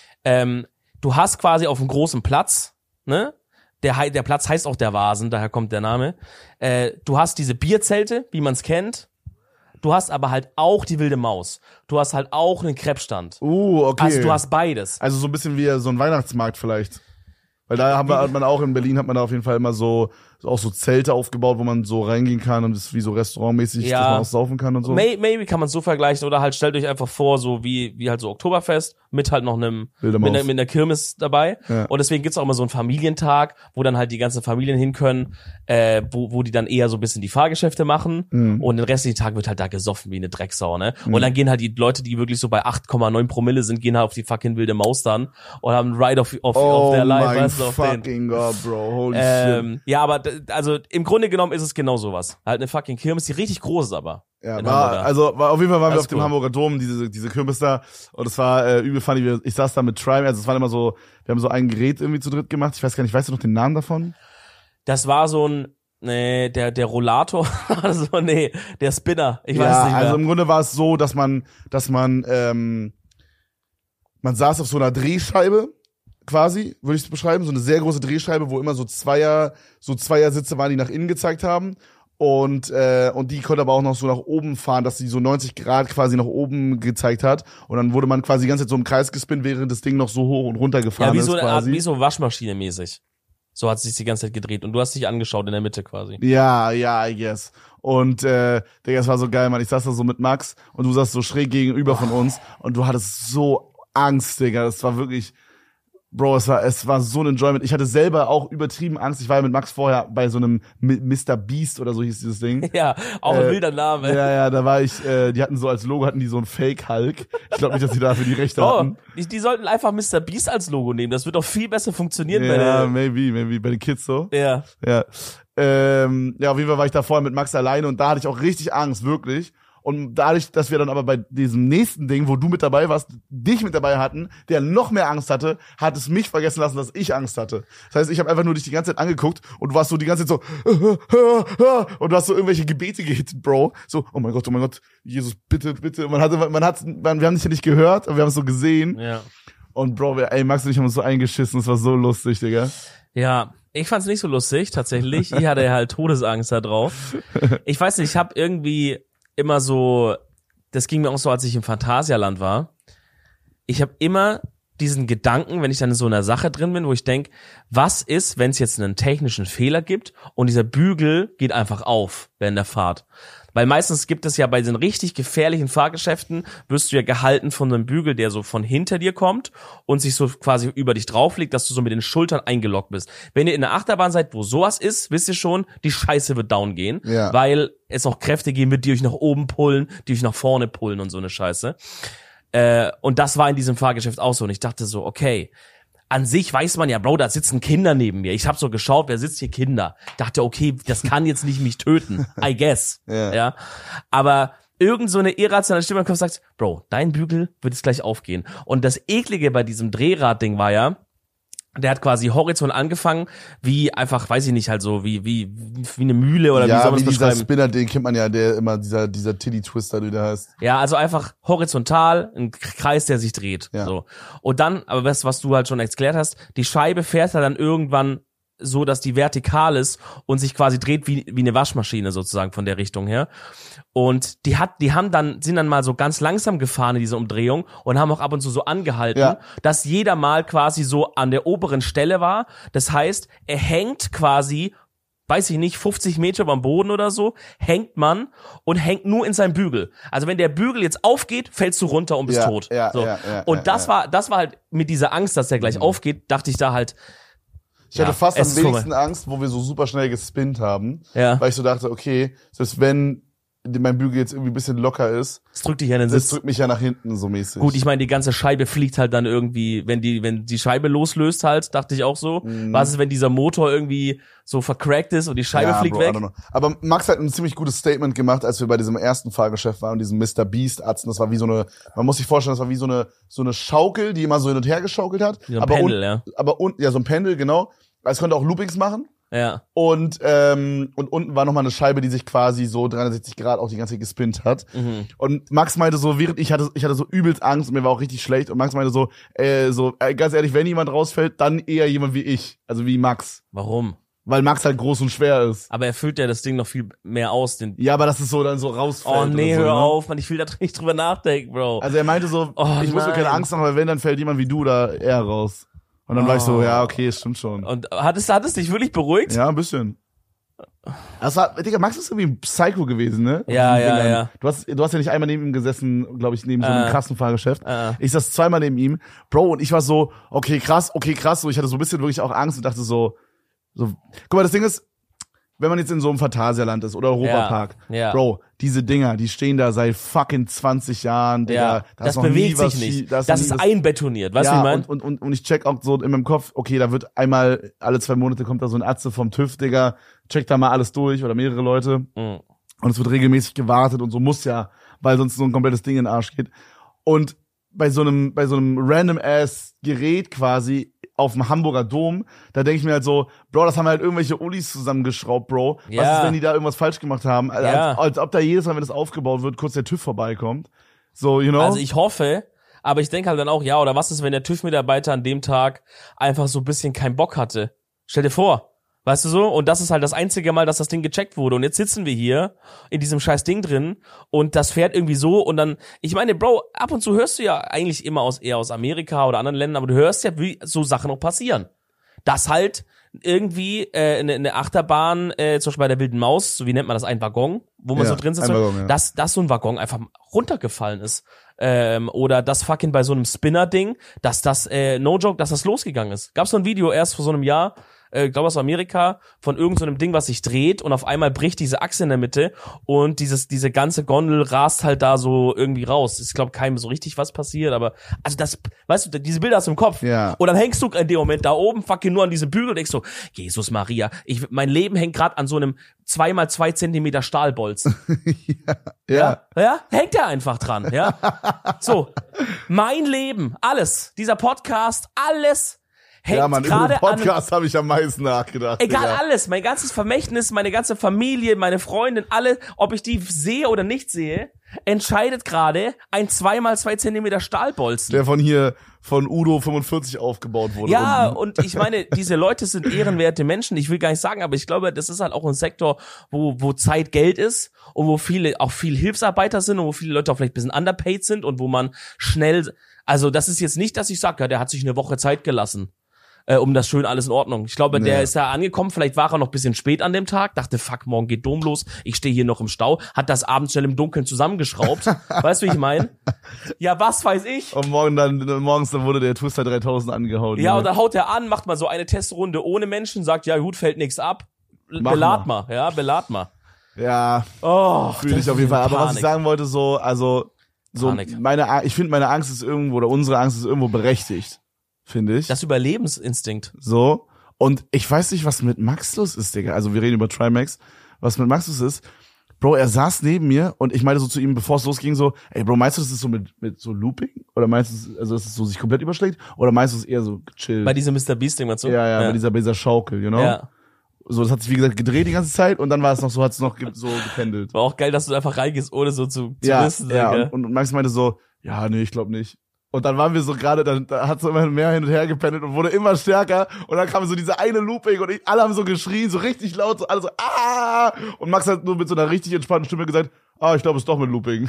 Du hast quasi auf einem großen Platz, ne? Der Platz heißt auch der Vasen, daher kommt der Name. Du hast diese Bierzelte, wie man es kennt. Du hast aber halt auch die wilde Maus. Du hast halt auch einen Krebsstand. Okay. Also du hast beides. Also so ein bisschen wie so ein Weihnachtsmarkt vielleicht. Weil da hat man auch in Berlin hat man da auf jeden Fall immer so Zelte aufgebaut, wo man so reingehen kann und es ist wie so restaurantmäßig, Ja. dass man auch saufen kann und so. Maybe kann man es so vergleichen oder halt stellt euch einfach vor, so wie halt so Oktoberfest mit halt noch einem Wilde mit Maus. einer Kirmes dabei. Ja. Und deswegen gibt's auch immer so einen Familientag, wo dann halt die ganzen Familien hin können, wo die dann eher so ein bisschen die Fahrgeschäfte machen und den restlichen Tag wird halt da gesoffen wie eine Drecksau, ne? Und dann gehen halt die Leute, die wirklich so bei 8,9 Promille sind, gehen halt auf die fucking wilde Maus dann und haben einen Ride auf their life, mein weißt du, auf den. fucking God, Bro. Holy shit. Ja, aber also im Grunde genommen ist es genau sowas. Halt eine fucking Kirmes, die richtig groß ist aber. Ja, in war auf jeden Fall waren wir Das auf ist dem cool. Hamburger Dom, diese Kirmes da, und es war übel funny. Ich saß da mit Trime, also es waren immer so, wir haben so ein Gerät irgendwie zu dritt gemacht. Ich weiß gar nicht, weißt du noch den Namen davon? Das war so ein, der Rollator, also der Spinner, ich weiß Ja, nicht mehr. also im Grunde war es so, dass man saß auf so einer Drehscheibe, quasi, würde ich es beschreiben, so eine sehr große Drehscheibe, wo immer so Zweiersitze waren, die nach innen gezeigt haben. Und die konnte aber auch noch so nach oben fahren, dass sie so 90 Grad quasi nach oben gezeigt hat. Und dann wurde man quasi die ganze Zeit so im Kreis gespinnt, während das Ding noch so hoch und runter gefahren wie ist so eine quasi. Art, wie so Waschmaschine mäßig. So hat es sich die ganze Zeit gedreht. Und du hast dich angeschaut in der Mitte quasi. Ja, I guess. Und Digga, es war so geil, Mann. Ich saß da so mit Max und du saßt so schräg gegenüber von uns und du hattest so Angst, Digga. Das war wirklich, Bro, es war so ein Enjoyment. Ich hatte selber auch übertrieben Angst. Ich war ja mit Max vorher bei so einem Mr. Beast oder so hieß dieses Ding. Ja, auch ein wilder Name. Ja, da war ich, die hatten so als Logo, hatten die so einen Fake-Hulk. Ich glaube nicht, dass die dafür die Rechte hatten. Die sollten einfach Mr. Beast als Logo nehmen. Das wird doch viel besser funktionieren bei Ja, maybe, bei den Kids so. Ja. Ja. Auf jeden Fall war ich da vorher mit Max alleine und da hatte ich auch richtig Angst, wirklich. Und dadurch, dass wir dann aber bei diesem nächsten Ding, wo du mit dabei warst, dich mit dabei hatten, der noch mehr Angst hatte, hat es mich vergessen lassen, dass ich Angst hatte. Das heißt, ich habe einfach nur dich die ganze Zeit angeguckt und du warst so die ganze Zeit so und du hast so irgendwelche Gebete gehittet, Bro. So, oh mein Gott, Jesus, bitte. Wir haben dich ja nicht gehört, aber wir haben es so gesehen. Ja. Und Bro, Max und ich haben uns so eingeschissen, es war so lustig, Digga. Ja, ich fand's nicht so lustig, tatsächlich. Ich hatte halt Todesangst da drauf. Ich weiß nicht, ich habe irgendwie immer so, das ging mir auch so, als ich im Phantasialand war. Ich habe immer diesen Gedanken, wenn ich dann in so einer Sache drin bin, wo ich denk, was ist, wenn es jetzt einen technischen Fehler gibt und dieser Bügel geht einfach auf während der Fahrt? Weil meistens gibt es ja bei den richtig gefährlichen Fahrgeschäften, wirst du ja gehalten von einem Bügel, der so von hinter dir kommt und sich so quasi über dich drauf legt, dass du so mit den Schultern eingeloggt bist. Wenn ihr in der Achterbahn seid, wo sowas ist, wisst ihr schon, die Scheiße wird down gehen, weil es auch Kräfte geben wird, die euch nach oben pullen, die euch nach vorne pullen und so eine Scheiße. Und das war in diesem Fahrgeschäft auch so. Und ich dachte so, okay, an sich weiß man ja, Bro, da sitzen Kinder neben mir. Ich habe so geschaut, wer sitzt hier? Kinder. Dachte, okay, das kann jetzt nicht mich töten. I guess. Ja. Aber irgend so eine irrationale Stimme im Kopf sagt, Bro, dein Bügel wird jetzt gleich aufgehen. Und das Eklige bei diesem Drehrad-Ding war ja, der hat quasi horizontal angefangen, wie einfach, weiß ich nicht, halt so, wie eine Mühle oder wie soll man das beschreiben? Ja, dieser Spinner, den kennt man ja, der immer dieser Titty-Twister, der heißt. Ja, also einfach horizontal, ein Kreis, der sich dreht. Ja. So. Und dann, aber was du halt schon erklärt hast, die Scheibe fährt halt dann irgendwann so, dass die vertikal ist und sich quasi dreht wie eine Waschmaschine sozusagen von der Richtung her. Und sind dann mal so ganz langsam gefahren in diese Umdrehung und haben auch ab und zu so angehalten, dass jeder mal quasi so an der oberen Stelle war. Das heißt, er hängt quasi, weiß ich nicht, 50 Meter beim Boden oder so, hängt man und hängt nur in seinem Bügel. Also wenn der Bügel jetzt aufgeht, fällst du runter und bist tot. Und das war halt mit dieser Angst, dass der gleich aufgeht, dachte ich da halt, ich hatte fast am wenigsten Angst, wo wir so super schnell gespinnt haben, weil ich so dachte, okay, selbst wenn mein Bügel jetzt irgendwie ein bisschen locker ist, das drückt dich ja in den Sitz. Das drückt mich ja nach hinten so mäßig. Gut, ich meine, die ganze Scheibe fliegt halt dann irgendwie, wenn die Scheibe loslöst halt, dachte ich auch so. Was ist, wenn dieser Motor irgendwie so vercrackt ist und die Scheibe fliegt weg? Aber Max hat ein ziemlich gutes Statement gemacht, als wir bei diesem ersten Fahrgeschäft waren und diesem Mr. Beast Atzen. Das war wie so eine, man muss sich vorstellen, das war wie so eine Schaukel, die immer so hin und her geschaukelt hat. Wie so ein Pendel, so ein Pendel, genau. Es konnte auch Loopings machen. Ja. Und unten war nochmal eine Scheibe, die sich quasi so 360 Grad auch die ganze Zeit gespinnt hat. Und Max meinte so, während ich hatte so übelst Angst und mir war auch richtig schlecht. Und Max meinte so, ganz ehrlich, wenn jemand rausfällt, dann eher jemand wie ich. Also wie Max. Warum? Weil Max halt groß und schwer ist. Aber er füllt ja das Ding noch viel mehr aus. Ja, aber dass es so dann so rausfällt. Oh nee, so, hör auf, man, ich will da nicht drüber nachdenken, Bro. Also er meinte so, ich muss mir keine Angst machen, weil wenn, dann fällt jemand wie du da eher raus. Und dann war ich so, ja, okay, stimmt schon. Und hat es dich wirklich beruhigt? Ja, ein bisschen. Digga, Max ist irgendwie ein Psycho gewesen, ne? Ja. Du hast ja nicht einmal neben ihm gesessen, glaube ich, neben so einem krassen Fahrgeschäft. Ich saß zweimal neben ihm. Bro, und ich war so, okay, krass. So, ich hatte so ein bisschen wirklich auch Angst und dachte so, guck mal, das Ding ist, wenn man jetzt in so einem Phantasialand ist oder Europapark, Bro, diese Dinger, die stehen da seit fucking 20 Jahren, Digga. Das bewegt sich nicht. Das ist einbetoniert, weißt du, wie ich meine? Und ich check auch so in meinem Kopf, okay, da wird einmal alle 2 Monate kommt da so ein Atze vom TÜV, Digga, check da mal alles durch oder mehrere Leute. Und es wird regelmäßig gewartet und so muss ja, weil sonst so ein komplettes Ding in den Arsch geht. Und bei so einem Random-Ass-Gerät quasi auf dem Hamburger Dom, da denke ich mir halt so, Bro, das haben halt irgendwelche Ulis zusammengeschraubt, Bro. Ja. Was ist, wenn die da irgendwas falsch gemacht haben? Als ob da jedes Mal, wenn das aufgebaut wird, kurz der TÜV vorbeikommt. So, you know? Also ich hoffe, aber ich denke halt dann auch, ja, oder was ist, wenn der TÜV-Mitarbeiter an dem Tag einfach so ein bisschen keinen Bock hatte? Stell dir vor, Weißt du so? Und das ist halt das einzige Mal, dass das Ding gecheckt wurde. Und jetzt sitzen wir hier in diesem scheiß Ding drin und das fährt irgendwie so und dann, ich meine, Bro, ab und zu hörst du ja eigentlich immer eher aus Amerika oder anderen Ländern, aber du hörst ja, wie so Sachen auch passieren. Dass halt irgendwie eine Achterbahn, zum Beispiel bei der Wilden Maus, so wie nennt man das, ein Waggon, wo man so drin sitzt, dass so ein Waggon einfach runtergefallen ist. Oder das fucking bei so einem Spinner-Ding, dass das, no joke, dass das losgegangen ist. Gab's so ein Video erst vor so einem Jahr, glaube aus Amerika, von irgend so einem Ding, was sich dreht und auf einmal bricht diese Achse in der Mitte und diese ganze Gondel rast halt da so irgendwie raus. Ich glaube keinem so richtig was passiert, aber also das, weißt du, diese Bilder hast du im Kopf. Ja. Und dann hängst du in dem Moment da oben fucking nur an diesem Bügel und denkst so, Jesus Maria, mein Leben hängt gerade an so einem 2x2 Zentimeter Stahlbolzen. Ja, hängt er einfach dran, ja. So, mein Leben, alles, dieser Podcast, alles hängt ja, Mann, über den gerade Podcast habe ich am meisten nachgedacht. Egal, Digga. alles, mein ganzes Vermächtnis, meine ganze Familie, meine Freundin, alle, ob ich die sehe oder nicht sehe, entscheidet gerade ein 2x2 Zentimeter Stahlbolzen. Der von Udo 45 aufgebaut wurde. Ja, unten. und ich meine, diese Leute sind ehrenwerte Menschen, ich will gar nicht sagen, aber ich glaube, das ist halt auch ein Sektor, wo Zeit Geld ist und wo auch viel Hilfsarbeiter sind und wo viele Leute auch vielleicht ein bisschen underpaid sind und wo man schnell, also das ist jetzt nicht, dass ich sage, ja, der hat sich eine Woche Zeit gelassen. Um das schön alles in Ordnung. Ich glaube, der ist da angekommen, vielleicht war er noch ein bisschen spät an dem Tag, dachte, fuck, morgen geht Dom los, ich stehe hier noch im Stau, hat das abends schnell im Dunkeln zusammengeschraubt. Weißt du, wie ich meine? Ja, was weiß ich? Und morgens wurde der Twister 3000 angehauen. Ja, und dann haut er an, macht mal so eine Testrunde ohne Menschen, sagt, ja gut, fällt nichts ab, belad mal. Ja, Oh, fühle ich auf jeden Fall. Aber was ich sagen wollte, Panik. ich finde, meine Angst ist irgendwo, oder unsere Angst ist irgendwo berechtigt. Finde ich. Das Überlebensinstinkt. So. Und ich weiß nicht, was mit Max los ist, Digga. Also wir reden über Trimax. Was mit Max los ist, Bro, er saß neben mir und ich meinte so zu ihm, bevor es losging, so, ey Bro, meinst du, das ist so mit so Looping? Oder meinst du, also dass es so sich komplett überschlägt? Oder meinst du es eher so gechillt? Bei diesem Mr. Beast-Ding, meinst du? Ja, bei dieser Schaukel, you know? Ja. So, das hat sich, wie gesagt, gedreht die ganze Zeit und dann war es noch so, hat es noch so gependelt. War auch geil, dass du einfach reingehst, ohne so zu wissen. Ja, und Max meinte so, ja, nee, ich glaube nicht. Und dann waren wir so gerade, da hat es immer mehr hin und her gependelt und wurde immer stärker. Und dann kam so diese eine Looping und alle haben so geschrien, so richtig laut, so alle so, ah! Und Max hat nur mit so einer richtig entspannten Stimme gesagt, ich glaube, es ist doch mit Looping.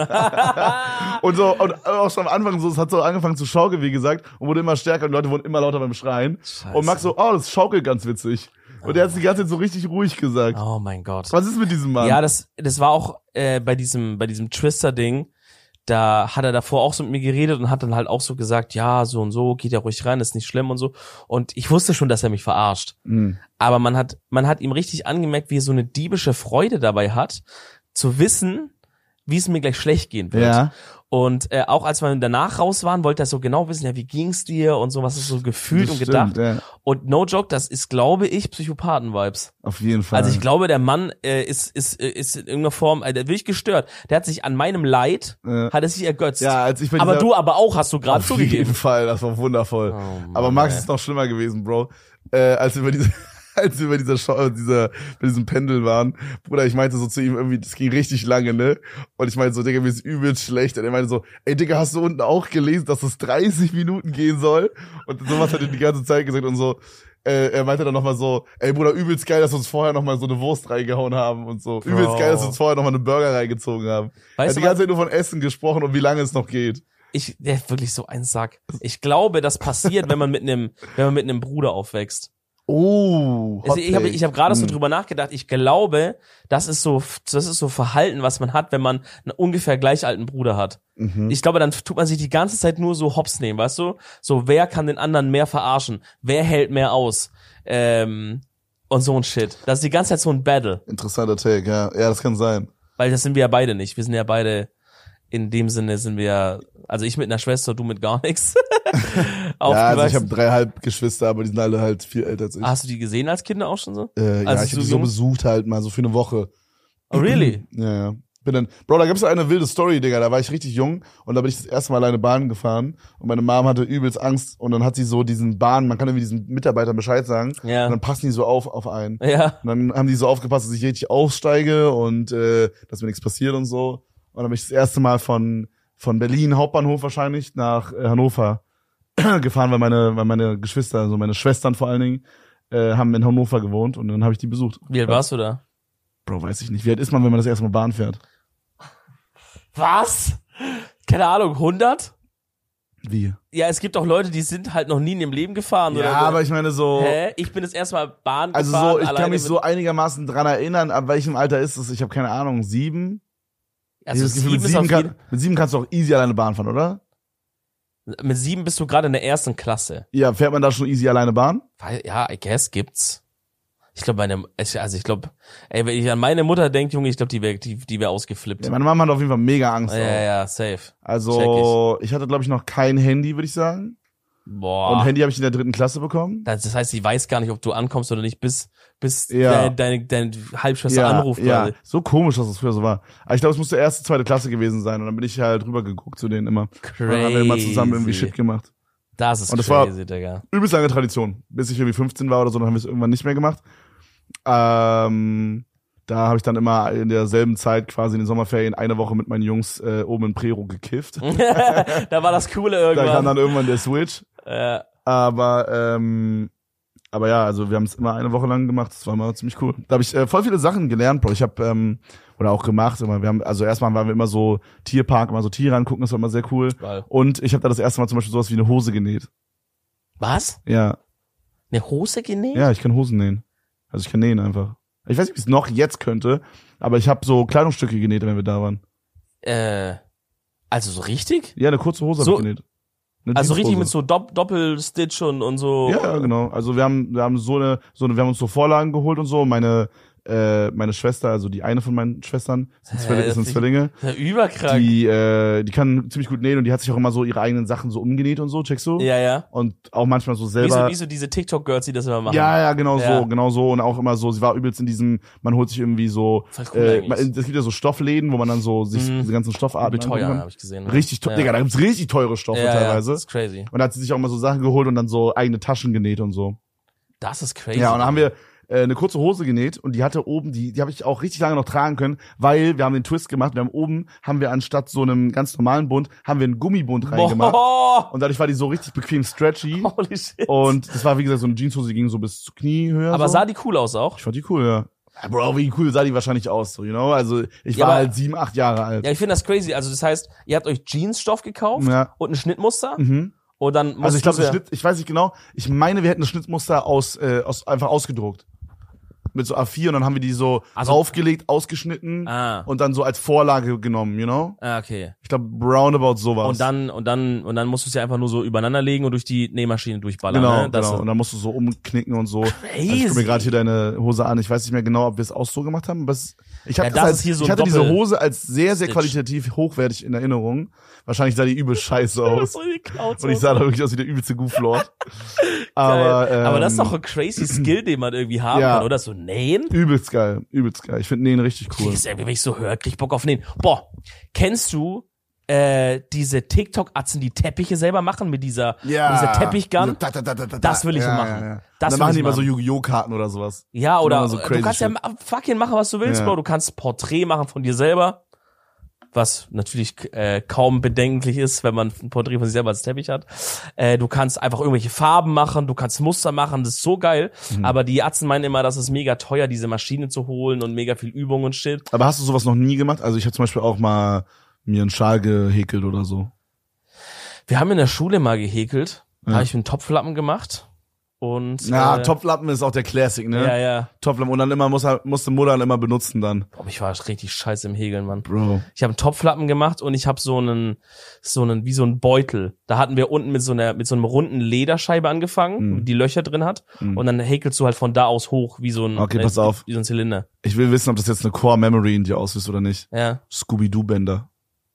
und auch schon am Anfang so, es hat so angefangen zu schaukeln, wie gesagt, und wurde immer stärker und die Leute wurden immer lauter beim Schreien. Scheiße. Und Max so, das schaukelt ganz witzig. Und er hat es die ganze Zeit so richtig ruhig gesagt. Oh mein Gott. Was ist mit diesem Mann? Ja, das war auch bei diesem Twister-Ding, da hat er davor auch so mit mir geredet und hat dann halt auch so gesagt, ja, so und so, geht ja ruhig rein, ist nicht schlimm und so. Und ich wusste schon, dass er mich verarscht. Mhm. Aber man hat ihm richtig angemerkt, wie er so eine diebische Freude dabei hat, zu wissen, wie es mir gleich schlecht gehen wird. Ja. Und auch als wir danach raus waren, wollte er so genau wissen, ja, wie ging's dir und so, was ist so gefühlt und gedacht. Ja. Und no joke, das ist, glaube ich, Psychopathen-Vibes. Auf jeden Fall. Also ich glaube, der Mann ist in irgendeiner Form, der wird wirklich gestört. Der hat sich an meinem Leid, hat er sich ergötzt. Ja, als ich aber du aber auch, hast du gerade zugegeben. Auf jeden Fall, das war wundervoll. Oh, Mann, aber Max ist noch schlimmer gewesen, Bro. Als wir bei diesem Pendel waren, Bruder, ich meinte so zu ihm irgendwie, das ging richtig lange, ne? Und ich meinte so, Digga, mir ist übelst schlecht. Und er meinte so, ey, Digga, hast du unten auch gelesen, dass es 30 Minuten gehen soll? Und sowas hat er die ganze Zeit gesagt und so. Er meinte dann nochmal so, ey Bruder, übelst geil, dass wir uns vorher nochmal so eine Wurst reingehauen haben und so. Übelst geil, dass wir uns vorher nochmal eine Burger reingezogen haben. Er hat die ganze Zeit nur von Essen gesprochen und wie lange es noch geht. Der ist wirklich so ein Sack. Ich glaube, das passiert, wenn man mit einem Bruder aufwächst. Oh, also ich hab gerade so drüber nachgedacht. Ich glaube, das ist so Verhalten, was man hat, wenn man einen ungefähr gleich alten Bruder hat. Mhm. Ich glaube, dann tut man sich die ganze Zeit nur so hops nehmen, weißt du? So, wer kann den anderen mehr verarschen? Wer hält mehr aus? Und so ein Shit. Das ist die ganze Zeit so ein Battle. Interessanter Take, ja. Ja, das kann sein. Weil das sind wir ja beide nicht. Wir sind ja beide, in dem Sinne sind wir, also ich mit einer Schwester, du mit gar nichts. Ja, also ich habe 3 Halbgeschwister, aber die sind alle halt viel älter als ich. Hast du die gesehen als Kinder auch schon so? Ja, ich hab die so besucht halt mal, so für eine Woche. Oh, really? Ja. Bro, da gibt's eine wilde Story, Digga, da war ich richtig jung und da bin ich das erste Mal alleine Bahn gefahren und meine Mom hatte übelst Angst und dann hat sie so diesen man kann irgendwie diesen Mitarbeitern Bescheid sagen und dann passen die so auf einen. Ja. Und dann haben die so aufgepasst, dass ich richtig aufsteige und dass mir nichts passiert und so. Und dann bin ich das erste Mal von Berlin, Hauptbahnhof wahrscheinlich, nach Hannover gefahren, weil meine Geschwister, also meine Schwestern vor allen Dingen, haben in Hannover gewohnt und dann habe ich die besucht. Wie alt warst du da? Bro, weiß ich nicht. Wie alt ist man, wenn man das erste Mal Bahn fährt? Was? Keine Ahnung, 100? Wie? Ja, es gibt auch Leute, die sind halt noch nie in ihrem Leben gefahren. Ja, oder so. aber ich meine so... Hä? Ich bin das erste Mal Bahn Also gefahren. so, ich kann alleine mich mit- so einigermaßen dran erinnern, ab welchem Alter ist es? Ich habe keine Ahnung, 7? Also Ich hab das Gefühl, 7 ist auf jeden, mit 7 kannst du auch easy alleine Bahn fahren, oder? mit 7 bist du gerade in der ersten Klasse. Ja, fährt man da schon easy alleine Bahn? Ja, I guess gibt's. Ich glaube, ey, wenn ich an meine Mutter denke, Junge, ich glaube, die wär ausgeflippt. Ja, meine Mama hat auf jeden Fall mega Angst. auch. Ja, safe. Also, ich hatte, glaube ich, noch kein Handy, würde ich sagen. Boah. Und Handy habe ich in der 3. Klasse bekommen. Das heißt, sie weiß gar nicht, ob du ankommst oder nicht, bis Ja. deine Halbschwester anruft. Ja, quasi. so komisch, dass es früher so war. Aber ich glaube, es musste erste, 2. Klasse gewesen sein. Und dann bin ich halt rübergeguckt zu denen immer. Und dann haben wir immer zusammen irgendwie Shit gemacht. Das ist Und das war- crazy, Digga. Übelst lange Tradition. Bis ich irgendwie 15 war oder so, dann haben wir es irgendwann nicht mehr gemacht. Da habe ich dann immer in derselben Zeit quasi in den Sommerferien eine Woche mit meinen Jungs oben in Prero gekifft. Da war das Coole Da kam irgendwann. dann irgendwann der Switch. Aber ja, also wir haben es immer eine Woche lang gemacht. Das war immer ziemlich cool. Da habe ich voll viele Sachen gelernt, Bro. Ich habe oder auch gemacht. Immer, erstmal waren wir immer so Tierpark, immer so Tiere angucken. Das war immer sehr cool. Geil. Und ich habe da das erste Mal zum Beispiel sowas wie eine Hose genäht. Was? Ja, Eine Hose genäht? ja, ich kann Hosen nähen. Also ich kann nähen einfach. Ich weiß nicht, wie es noch jetzt könnte, aber ich habe so Kleidungsstücke genäht, wenn wir da waren. Also so richtig? Ja, eine kurze Hose So- habe ich genäht. Eine Also richtig Jeanshose. mit so Doppelstitch und so. Ja, genau. Also wir haben wir haben uns so Vorlagen geholt und so. Meine Schwester, also die eine von meinen Schwestern, sind das ist- Zwillinge. Ja, überkrank. Die kann ziemlich gut nähen und die hat sich auch immer so ihre eigenen Sachen so umgenäht und so, checkst du? Ja. Und auch manchmal so selber. Wie so diese TikTok-Girls, die das immer machen. Ja, genau Ja. so, genau so. Und auch immer so, sie war übelst in diesem, man holt sich irgendwie so, Voll cool eigentlich. es gibt ja so Stoffläden, wo man dann so sich diese ganzen Stoffarten Übel teuer, angucken kann. habe ich gesehen. Richtig teuer, Digga, da gibt's richtig teure Stoffe ja, teilweise. das ist crazy. Und da hat sie sich auch mal so Sachen geholt und dann so eigene Taschen genäht und so. Das ist crazy. Ja, und dann haben wir eine kurze Hose genäht und die hatte oben, die habe ich auch richtig lange noch tragen können, weil wir haben den Twist gemacht, haben wir anstatt so einem ganz normalen Bund, haben wir einen Gummibund reingemacht. Boah. Und dadurch war die so richtig bequem stretchy. Holy shit. Und das war, wie gesagt, so eine Jeanshose, die ging so bis zur Kniehöhe. Aber so. sah die cool aus auch? Ich fand die cool, ja. Ja, Bro, wie cool sah die wahrscheinlich aus, so, you know? Also, ich Ja, war aber- halt 7, 8 Jahre alt. Ja, ich finde das crazy. Also das heißt, ihr habt euch Jeansstoff gekauft Ja. und ein Schnittmuster Mhm. und dann Also ich glaube, musst du ich weiß nicht genau, ich meine, wir hätten das Schnittmuster einfach ausgedruckt. Mit so A4 und dann haben wir die so Also- draufgelegt, ausgeschnitten und dann so als Vorlage genommen, you know? okay. Ich glaube, roundabout sowas. Und dann musst du es ja einfach nur so übereinander legen und durch die Nähmaschine durchballern. Genau, ne? Das genau. so. Und dann musst du so umknicken und so. Also ich Crazy. gucke mir gerade hier deine Hose an. Ich weiß nicht mehr genau, ob wir es auch so gemacht haben. Aber ich Ja, das ist hier so ich hatte ein diese Doppel- Hose als sehr, sehr Stitch. qualitativ hochwertig in Erinnerung. Wahrscheinlich sah die übel scheiße aus. Voll geklaut, Und ich sah da wirklich aus wie der übelste Gooflord. Aber das ist doch ein crazy Skill, den man irgendwie haben Ja. kann, oder? So nähen? Übelst geil, übelst geil. Ich finde Nähen richtig cool. Wenn ich so höre, krieg ich Bock auf Nähen. Boah, kennst du diese TikTok-Atzen, die Teppiche selber machen mit dieser Teppichgun? Das will ich so machen. Ja. Das Dann will machen ich die immer so machen. Yu-Gi-Oh! Karten oder sowas. Ja, oder Machen so du crazy kannst shit. ja fucking machen, was du willst, Ja. Bro. Du kannst Porträt machen von dir selber, was natürlich kaum bedenklich ist, wenn man ein Porträt von sich selber als Teppich hat. Du kannst einfach irgendwelche Farben machen, du kannst Muster machen, das ist so geil. Aber die Atzen meinen immer, das ist mega teuer, diese Maschine zu holen und mega viel Übung und Shit. Aber hast du sowas noch nie gemacht? Also ich habe zum Beispiel auch mal mir einen Schal gehäkelt oder so. Wir haben in der Schule mal gehäkelt, da Ja. habe ich einen Topflappen gemacht und Ja, Topflappen ist auch der Classic, ne? ja. Topflappen und dann musste Mutter dann immer benutzen dann. Boah, ich war richtig scheiße im Häkeln, Mann. Bro. Ich habe einen Topflappen gemacht und ich habe so einen wie so ein Beutel. Da hatten wir unten mit so einem runden Lederscheibe angefangen, die Löcher drin hat und dann häkelst du halt von da aus hoch wie so ein Okay, pass auf. wie so ein Zylinder. Ich will wissen, ob das jetzt eine Core Memory in dir auslöst oder nicht. Ja. Scooby-Doo-Bänder.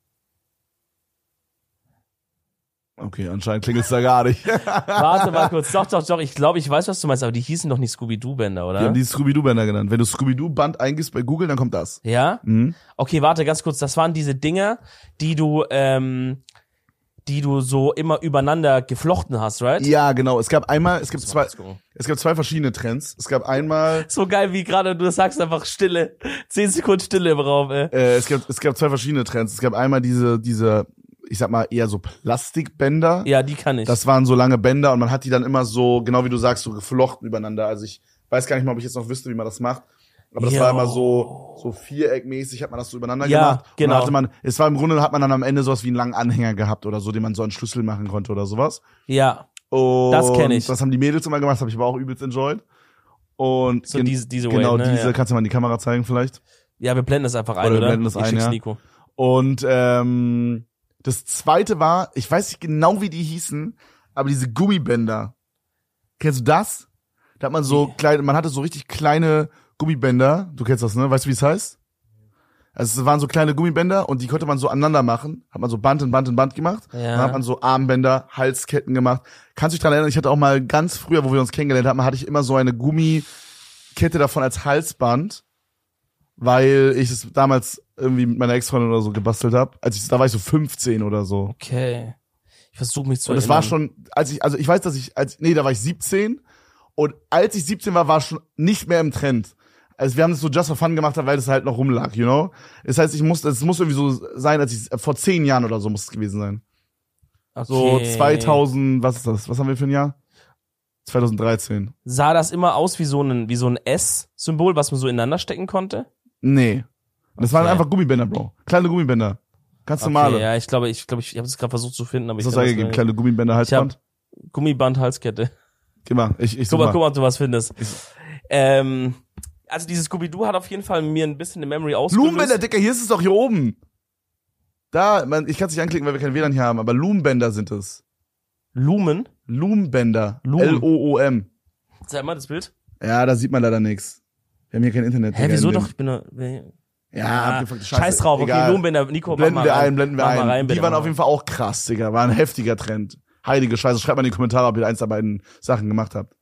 Okay, anscheinend klingelt's da gar nicht. Warte mal kurz. Doch. Ich glaube, ich weiß, was du meinst, aber die hießen doch nicht Scooby-Doo-Bänder, Wir oder? haben die Scooby-Doo-Bänder genannt. Wenn du Scooby-Doo-Band eingibst bei Google, dann kommt das. Ja? Mhm. Okay, warte, ganz kurz. Das waren diese Dinger, die du so immer übereinander geflochten hast, right? Ja, genau. Es gab zwei Let's go. verschiedene Trends. Es gab einmal, So geil, wie gerade du sagst einfach Stille. 10 Sekunden Stille im Raum, ey. es gab zwei verschiedene Trends. Es gab einmal diese ich sag mal, eher so Plastikbänder. Ja, die kann ich. Das waren so lange Bänder und man hat die dann immer so, genau wie du sagst, so geflochten übereinander. Also ich weiß gar nicht mal, ob ich jetzt noch wüsste, wie man das macht. Aber das war immer so viereckmäßig, hat man das so übereinander gemacht. Genau. Und dann es war im Grunde, hat man dann am Ende sowas wie einen langen Anhänger gehabt oder so, den man so einen Schlüssel machen konnte oder sowas. Ja. Und Das kenn ich. das haben die Mädels immer gemacht, das habe ich aber auch übelst enjoyed. Und So diese genau, Way, ne? diese, Ja. kannst du mal in die Kamera zeigen vielleicht? Ja, wir blenden das einfach ein, Oder wir oder? blenden das Ich ein, schick's ja. Nico. Und das zweite war, ich weiß nicht genau, wie die hießen, aber diese Gummibänder. Kennst du das? Da hat man so kleine, man hatte so richtig kleine Gummibänder. Du kennst das, ne? Weißt du, wie es heißt? Also es waren so kleine Gummibänder und die konnte man so aneinander machen. Hat man so Band in Band in Band gemacht. Ja. Dann hat man so Armbänder, Halsketten gemacht. Kannst du dich daran erinnern? Ich hatte auch mal ganz früher, wo wir uns kennengelernt haben, hatte ich immer so eine Gummikette davon als Halsband, weil ich es damals irgendwie mit meiner Ex-Freundin oder so gebastelt habe. Da war ich so 15 oder so. Okay. Ich versuche mich zu Und es erinnern. war schon, ich weiß, dass da war ich 17 und als ich 17 war es schon nicht mehr im Trend. Also wir haben es so just for fun gemacht, weil es halt noch rumlag, you know? Das heißt, es muss irgendwie so sein, vor 10 Jahren oder so muss es gewesen sein. Okay. So 2000, was ist das? Was haben wir für ein Jahr? 2013. Sah das immer aus wie so ein S-Symbol, was man so ineinander stecken konnte? Nee. Das waren Okay. einfach Gummibänder, Bro. Kleine Gummibänder. Ganz normale. Okay, ja, ich glaube, ich habe es gerade versucht zu finden, aber ich Was hast kann du das eingegeben? nicht. Kleine Gummibänder, Halsband? Gummiband, Halskette. Geh mal, ich Guck such mal, mal. ob du was findest. Also dieses Scooby-Doo hat auf jeden Fall mir ein bisschen eine Memory ausgelöst. Blumenbänder, Dicker, hier ist es doch hier oben. Da, ich kann es nicht anklicken, weil wir kein WLAN hier haben, aber Lumenbänder sind es. Lumen? Lumenbänder. Lumen. L-O-O-M. Zeig mal das Bild. Ja, da sieht man leider nichts. Wir haben hier kein Internet. Hä, Digga, wieso in dem- doch? Ich bin nur, Ja, abgefuckte Scheiße. Scheiß drauf, okay, Egal. Lumenbänder, Nico, Blenden mach mal wir rein. ein, blenden wir Mach mal ein. rein, bitte, Die waren mach auf jeden Fall auch krass, Digga. War ein heftiger Trend. Heilige Scheiße. Schreibt mal in die Kommentare, ob ihr eins der beiden Sachen gemacht habt.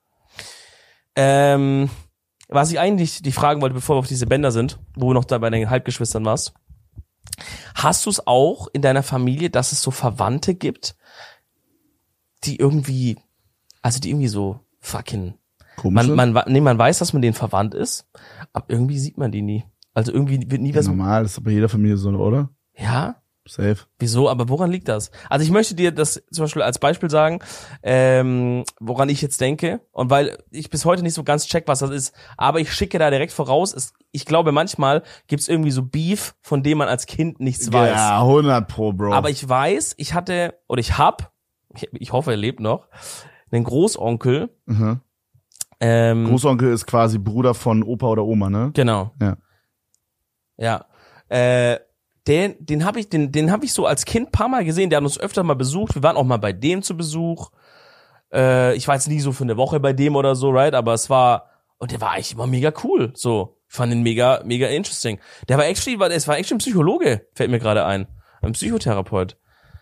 Was ich eigentlich dich fragen wollte, bevor wir auf diese Bänder sind, wo du noch da bei deinen Halbgeschwistern warst. Hast du es auch in deiner Familie, dass es so Verwandte gibt, die irgendwie so fucking, Komisch. man weiß, dass man denen verwandt ist, aber irgendwie sieht man die nie. Also irgendwie wird nie was, normal, das ist bei jeder Familie so, oder? ja? Safe. Wieso? Aber woran liegt das? Also ich möchte dir das zum Beispiel als Beispiel sagen, woran ich jetzt denke. Und weil ich bis heute nicht so ganz check, was das ist, aber ich schicke da direkt voraus, ich glaube, manchmal gibt's irgendwie so Beef, von dem man als Kind nichts weiß. Ja, 100 Pro, Bro. Aber ich weiß, ich hoffe, er lebt noch, einen Großonkel. Mhm. Großonkel ist quasi Bruder von Opa oder Oma, ne? Genau. Ja. Ja. Den habe ich so als Kind paar Mal gesehen, der hat uns öfter mal besucht, wir waren auch mal bei dem zu Besuch. Ich war jetzt nie so für eine Woche bei dem oder so, right, aber der war eigentlich immer mega cool, so. Ich fand ihn mega, mega interesting. Es war actually ein Psychologe, fällt mir gerade ein. Ein Psychotherapeut.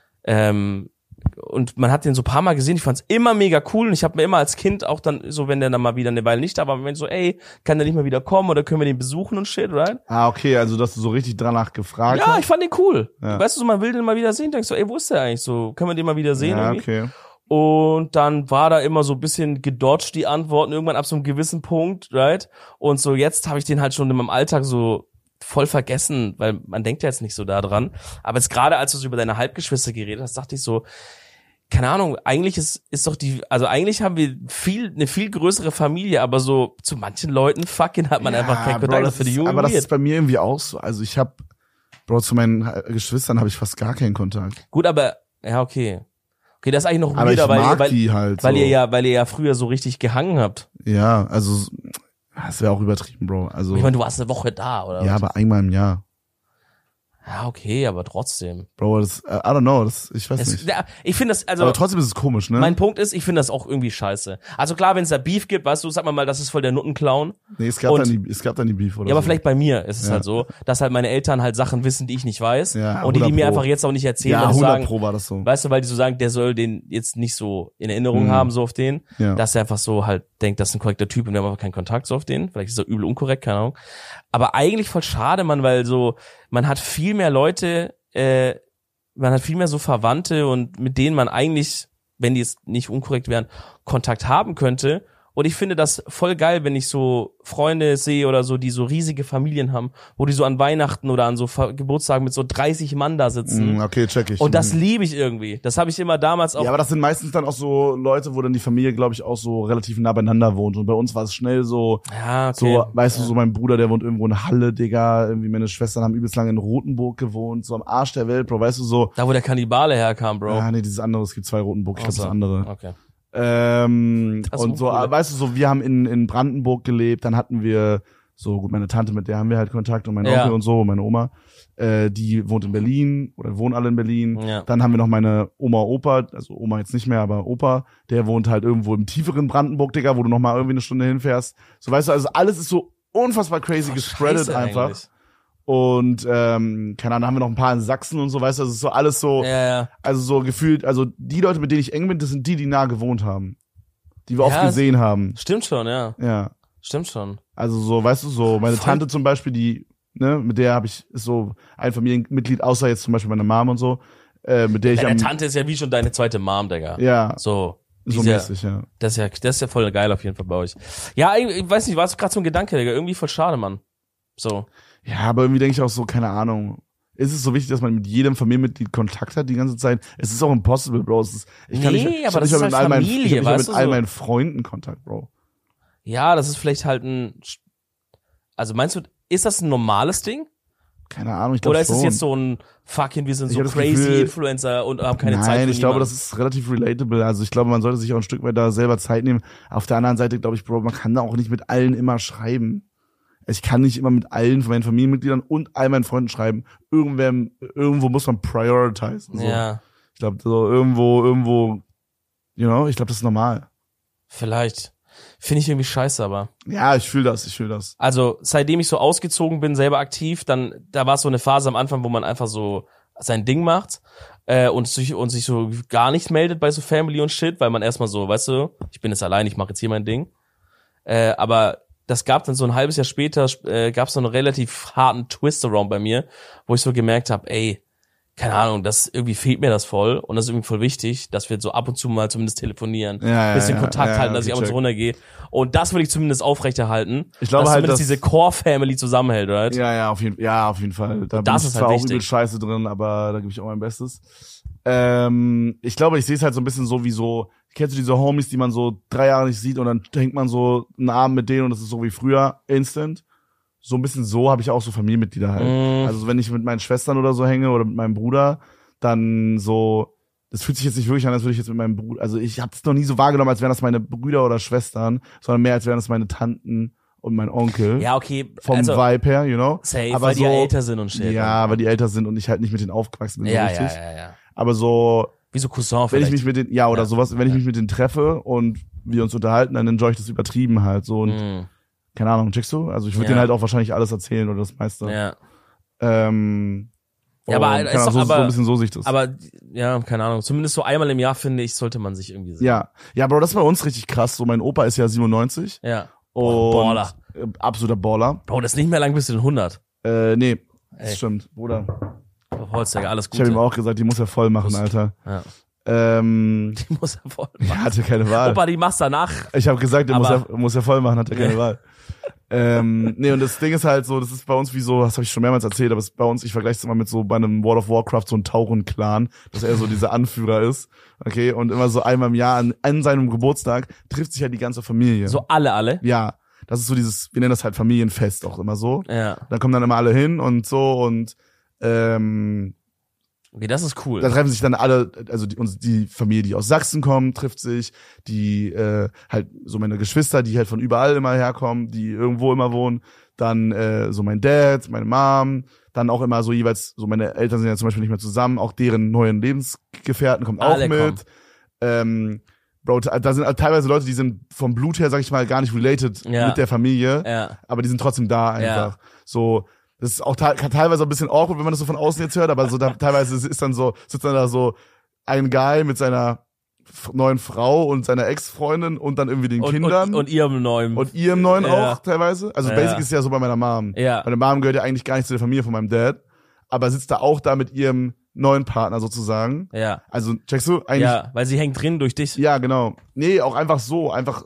Und man hat den so paar Mal gesehen, ich fand's immer mega cool und ich habe mir immer als Kind auch dann so, wenn der dann mal wieder eine Weile nicht da war, wenn so, ey, kann der nicht mal wieder kommen oder können wir den besuchen und shit, right? Ah, okay, also dass du so richtig danach gefragt Ja, hast. ich fand den cool. Ja. Weißt du, so, man will den mal wieder sehen, denkst du, ey, wo ist der eigentlich so? Können wir den mal wieder sehen Ja, irgendwie? okay. Und dann war da immer so ein bisschen gedodged, die Antworten, irgendwann ab so einem gewissen Punkt, right? Und so jetzt habe ich den halt schon in meinem Alltag so voll vergessen, weil man denkt ja jetzt nicht so da dran. Aber jetzt gerade, als du so über deine Halbgeschwister geredet hast, dachte ich so, keine Ahnung, eigentlich eigentlich haben wir eine viel größere Familie, aber so zu manchen Leuten fucking hat man einfach keinen Kontakt, das für die Jungen aber das weird. ist bei mir irgendwie auch so. Also zu meinen Geschwistern habe ich fast gar keinen Kontakt. Gut, aber, ja, okay. Okay, das ist eigentlich noch Aber ich weirder, mag die halt weil so. ihr ja früher so richtig gehangen habt. Ja, also das wäre auch übertrieben, Bro. Also Ich meine, du warst eine Woche da, oder? ja, was? aber einmal im Jahr. Ja, okay, aber trotzdem. Bro, I don't know, ich weiß nicht. Ich finde das, also, Aber trotzdem ist es komisch, ne? mein Punkt ist, ich finde das auch irgendwie scheiße. Also klar, wenn es da Beef gibt, weißt du, sag mal, das ist voll der Nuttenclown. Nee, es gab da nie Beef oder Ja, aber so. vielleicht bei mir ist es Ja. halt so, dass halt meine Eltern halt Sachen wissen, die ich nicht weiß. Ja, und die 100 mir Pro. einfach jetzt auch nicht erzählen, Ja, weil die 100 sagen, Pro war das so. weißt du, weil die so sagen, der soll den jetzt nicht so in Erinnerung haben, so auf den. Ja. Dass er einfach so halt denkt, das ist ein korrekter Typ und wir haben einfach keinen Kontakt so auf den. Vielleicht ist er übel unkorrekt, keine Ahnung. Aber eigentlich voll schade, man, weil so, man hat viel mehr Leute, man hat viel mehr so Verwandte und mit denen man eigentlich, wenn die jetzt nicht unkorrekt wären, Kontakt haben könnte. Und ich finde das voll geil, wenn ich so Freunde sehe oder so, die so riesige Familien haben, wo die so an Weihnachten oder an so Geburtstagen mit so 30 Mann da sitzen. Okay, check ich. Und das liebe ich irgendwie. Das habe ich immer damals auch. Ja, aber das sind meistens dann auch so Leute, wo dann die Familie, glaube ich, auch so relativ nah beieinander wohnt. Und bei uns war es schnell so, Ja, okay. so, weißt du, so mein Bruder, der wohnt irgendwo in Halle, Digga. Irgendwie meine Schwestern haben übelst lange in Rotenburg gewohnt, so am Arsch der Welt, Bro, weißt du, so. Da, wo der Kannibale herkam, Bro. Ah, nee, dieses andere, es gibt 2 Rotenburg, ich glaube, das andere. Okay. Und so, cool. weißt du, so, wir haben in Brandenburg gelebt, dann hatten wir so, gut, meine Tante, mit der haben wir halt Kontakt und mein Onkel und so, meine Oma, die wohnt in Berlin oder wohnen alle in Berlin. Ja. Dann haben wir noch meine Oma, Opa, also Oma jetzt nicht mehr, aber Opa, der wohnt halt irgendwo im tieferen Brandenburg, Digga, wo du noch mal irgendwie eine Stunde hinfährst. So, weißt du, also alles ist so unfassbar crazy gespreadet einfach. Eigentlich. Und, keine Ahnung, da haben wir noch ein paar in Sachsen und so, weißt du, also es ist so alles so, Ja. also so gefühlt, also die Leute, mit denen ich eng bin, das sind die nah gewohnt haben. Die wir oft gesehen haben. Stimmt schon, ja. Ja. Stimmt schon. Also so, weißt du, so meine Tante zum Beispiel, die, ne, mit der ist so ein Familienmitglied, außer jetzt zum Beispiel meine Mom und so, mit der ich Deine Tante ist ja wie schon deine zweite Mom, Digga. Ja. So. So mäßig, ja. Das ist ja voll geil auf jeden Fall bei euch. Ja, ich weiß nicht, war es gerade so ein Gedanke, Digga. Irgendwie voll schade, Mann. So. Ja, aber irgendwie denke ich auch so, keine Ahnung. Ist es so wichtig, dass man mit jedem Familienmitglied Kontakt hat die ganze Zeit? Es ist auch impossible, Bro. Ich kann nicht aber das ist halt Familie, mit all meinen Freunden Kontakt, Bro. Ja, das ist vielleicht halt also meinst du, ist das ein normales Ding? Keine Ahnung, ich glaube Oder ist schon. es jetzt so ein fucking, wir sind so das crazy Gefühl, Influencer und haben keine Zeit für Nein, ich glaube, niemanden? das ist relativ relatable. Also ich glaube, man sollte sich auch ein Stück weit da selber Zeit nehmen. Auf der anderen Seite glaube ich, Bro, man kann da auch nicht mit allen immer schreiben. Ich kann nicht immer mit allen von meinen Familienmitgliedern und all meinen Freunden schreiben. Irgendwo muss man prioritizen. So. Ja. Ich glaube, so irgendwo, ich glaube, das ist normal. Vielleicht. Finde ich irgendwie scheiße, aber. Ja, ich fühle das. Also, seitdem ich so ausgezogen bin, selber aktiv, da war es so eine Phase am Anfang, wo man einfach so sein Ding macht und sich so gar nicht meldet bei so Family und Shit, weil man erstmal so, weißt du, ich bin jetzt allein, ich mache jetzt hier mein Ding. Aber das gab dann so ein halbes Jahr später, gab es so einen relativ harten Twist-Around bei mir, wo ich so gemerkt habe, ey, keine Ahnung, irgendwie fehlt mir das voll und das ist irgendwie voll wichtig, dass wir so ab und zu mal zumindest telefonieren, bisschen Kontakt halten, dass ich ab und zu runtergehe. Und das will ich zumindest aufrechterhalten, ich glaube dass halt, zumindest diese Core-Family zusammenhält, right? Ja, auf jeden Fall. Da das bin ich ist zwar halt auch übel scheiße drin, aber da gebe ich auch mein Bestes. Ich glaube, ich sehe es halt so ein bisschen so wie so, kennst du diese Homies, die man so 3 Jahre nicht sieht und dann hängt man so einen Abend mit denen und das ist so wie früher, instant. So ein bisschen so habe ich auch so Familienmitglieder halt. Also wenn ich mit meinen Schwestern oder so hänge oder mit meinem Bruder, dann so, das fühlt sich jetzt nicht wirklich an, als würde ich jetzt mit meinem Bruder, also ich habe es noch nie so wahrgenommen, als wären das meine Brüder oder Schwestern, sondern mehr als wären das meine Tanten und mein Onkel. Ja, okay. Vom Vibe her, Safe, aber weil so, die ja älter sind und shit. Ja, weil die älter sind und ich halt nicht mit denen aufgewachsen bin, so richtig. Ja. Aber so, Wie so Cousin wenn vielleicht. ich mich mit denen, oder sowas, wenn ich mich mit denen treffe und wir uns unterhalten, dann enjoy ich das übertrieben halt so und keine Ahnung, checkst du? Also ich würde denen halt auch wahrscheinlich alles erzählen oder das meiste. Ja. Aber so ein bisschen so sich das. Aber ja, keine Ahnung. Zumindest so einmal im Jahr, finde ich, sollte man sich irgendwie sehen. Ja, Bro, das ist bei uns richtig krass. So, mein Opa ist ja 97. Ja. Und Baller. Absoluter Baller. Bro, das ist nicht mehr lang bis zu den 100. Nee, das stimmt, Bruder. Holzträger, alles Ich Gute. habe ihm auch gesagt, die muss er voll machen, Alter. Ja. Die muss er voll machen. Er hatte keine Wahl. Opa, die machst danach. Ich habe gesagt, der muss er voll machen, hat er keine Wahl. Nee, und das Ding ist halt so, das ist bei uns wie so, das habe ich schon mehrmals erzählt, aber es ist bei uns, ich vergleiche es immer mit so bei einem World of Warcraft, so ein Tauchen-Clan, dass er so dieser Anführer ist, okay, und immer so einmal im Jahr an seinem Geburtstag trifft sich halt die ganze Familie. So alle? Ja, das ist so dieses, wir nennen das halt Familienfest auch immer so. Ja. Da kommen dann immer alle hin und so und okay, das ist cool. da treffen sich dann alle, also die Familie, die aus Sachsen kommt, trifft sich, die halt so meine Geschwister, die halt von überall immer herkommen, die irgendwo immer wohnen, dann so mein Dad, meine Mom, dann auch immer so jeweils, so meine Eltern sind ja zum Beispiel nicht mehr zusammen, auch deren neuen Lebensgefährten kommen auch Alle mit. Bro, da sind teilweise Leute, die sind vom Blut her, sag ich mal, gar nicht related mit der Familie, aber die sind trotzdem da einfach. So, das ist auch teilweise ein bisschen awkward, wenn man das so von außen jetzt hört, aber so teilweise ist dann so, sitzt dann da so ein Guy mit seiner neuen Frau und seiner Ex-Freundin und dann irgendwie den Kindern. Und ihrem neuen. Und ihrem neuen auch teilweise. Also basic ist ja so bei meiner Mom. Ja. Meine Mom gehört ja eigentlich gar nicht zu der Familie von meinem Dad, aber sitzt da auch da mit ihrem neuen Partner sozusagen. Ja. Also, checkst du? Eigentlich, ja, weil sie hängt drin durch dich. ja, genau. Nee, auch einfach so,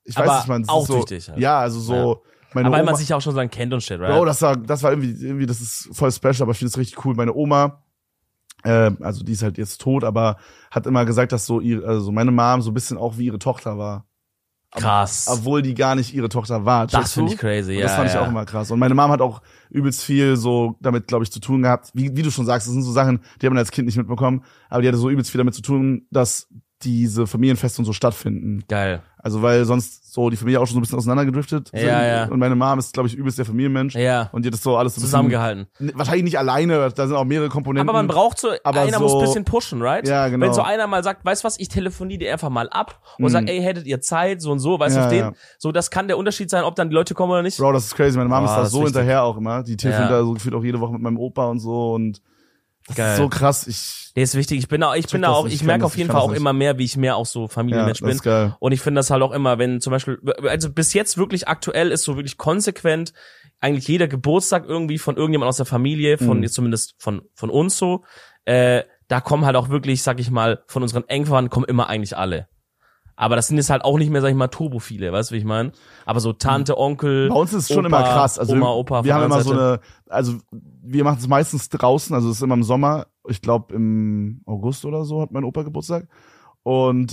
ich aber weiß nicht, man, auch so, wichtig. Halt. Ja, also so, meine aber weil Oma, man sich auch schon so lange kennt und shit, right? Bro, das war irgendwie, das ist voll special, aber ich finde es richtig cool. Meine Oma, also die ist halt jetzt tot, aber hat immer gesagt, dass so also meine Mom so ein bisschen auch wie ihre Tochter war. Krass. Obwohl die gar nicht ihre Tochter war. Das finde ich crazy, ja. Das fand ich auch immer krass. Und meine Mom hat auch übelst viel so damit, glaube ich, zu tun gehabt. Wie du schon sagst, das sind so Sachen, die hat man als Kind nicht mitbekommen, aber die hatte so übelst viel damit zu tun, dass diese Familienfeste und so stattfinden. Geil. Also weil sonst so die Familie auch schon so ein bisschen auseinandergedriftet sind. Ja. Und meine Mom ist, glaube ich, übelst der Familienmensch. Ja. Und die hat das so alles so zusammengehalten. Wahrscheinlich nicht alleine, da sind auch mehrere Komponenten. Aber man braucht so, einer muss ein bisschen pushen, right? Ja, genau. Wenn so einer mal sagt, weißt du was, ich telefoniere dir einfach mal ab und sag, ey, hättet ihr Zeit, so und so, weißt du, auf den? Ja. So, das kann der Unterschied sein, ob dann die Leute kommen oder nicht. Bro, das ist crazy. Meine Mom ist da das so ist wichtig. hinterher auch immer. Die telefoniert da so gefühlt auch jede Woche mit meinem Opa und so und das Geil. ist so krass. Der ist wichtig. Ich merke auf jeden Fall auch immer mehr, wie ich mehr auch so Familienmensch bin. Das ist geil. Und ich finde das halt auch immer, wenn zum Beispiel, also bis jetzt wirklich aktuell ist so wirklich konsequent eigentlich jeder Geburtstag irgendwie von irgendjemand aus der Familie, zumindest von uns so, da kommen halt auch wirklich, sag ich mal, von unseren Engverwandten kommen immer eigentlich alle. Aber das sind jetzt halt auch nicht mehr, sag ich mal, turbophile, weißt du, wie ich meine? Aber so Tante, Onkel, bei uns ist es schon Opa, immer krass. Also Oma, Opa, wir haben immer Seite. so eine, also wir machen es meistens draußen, also es ist immer im Sommer. Ich glaube im August oder so hat mein Opa Geburtstag. Und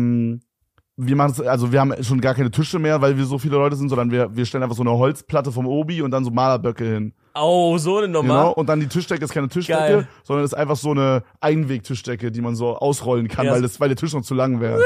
wir machen es, also wir haben schon gar keine Tische mehr, weil wir so viele Leute sind, sondern wir stellen einfach so eine Holzplatte vom Obi und dann so Malerböcke hin. Oh, so eine Nummer. Genau, und dann die Tischdecke ist keine Tischdecke, Geil. sondern ist einfach so eine Einweg-Tischdecke, die man so ausrollen kann, Ja. weil der Tisch noch zu lang wäre.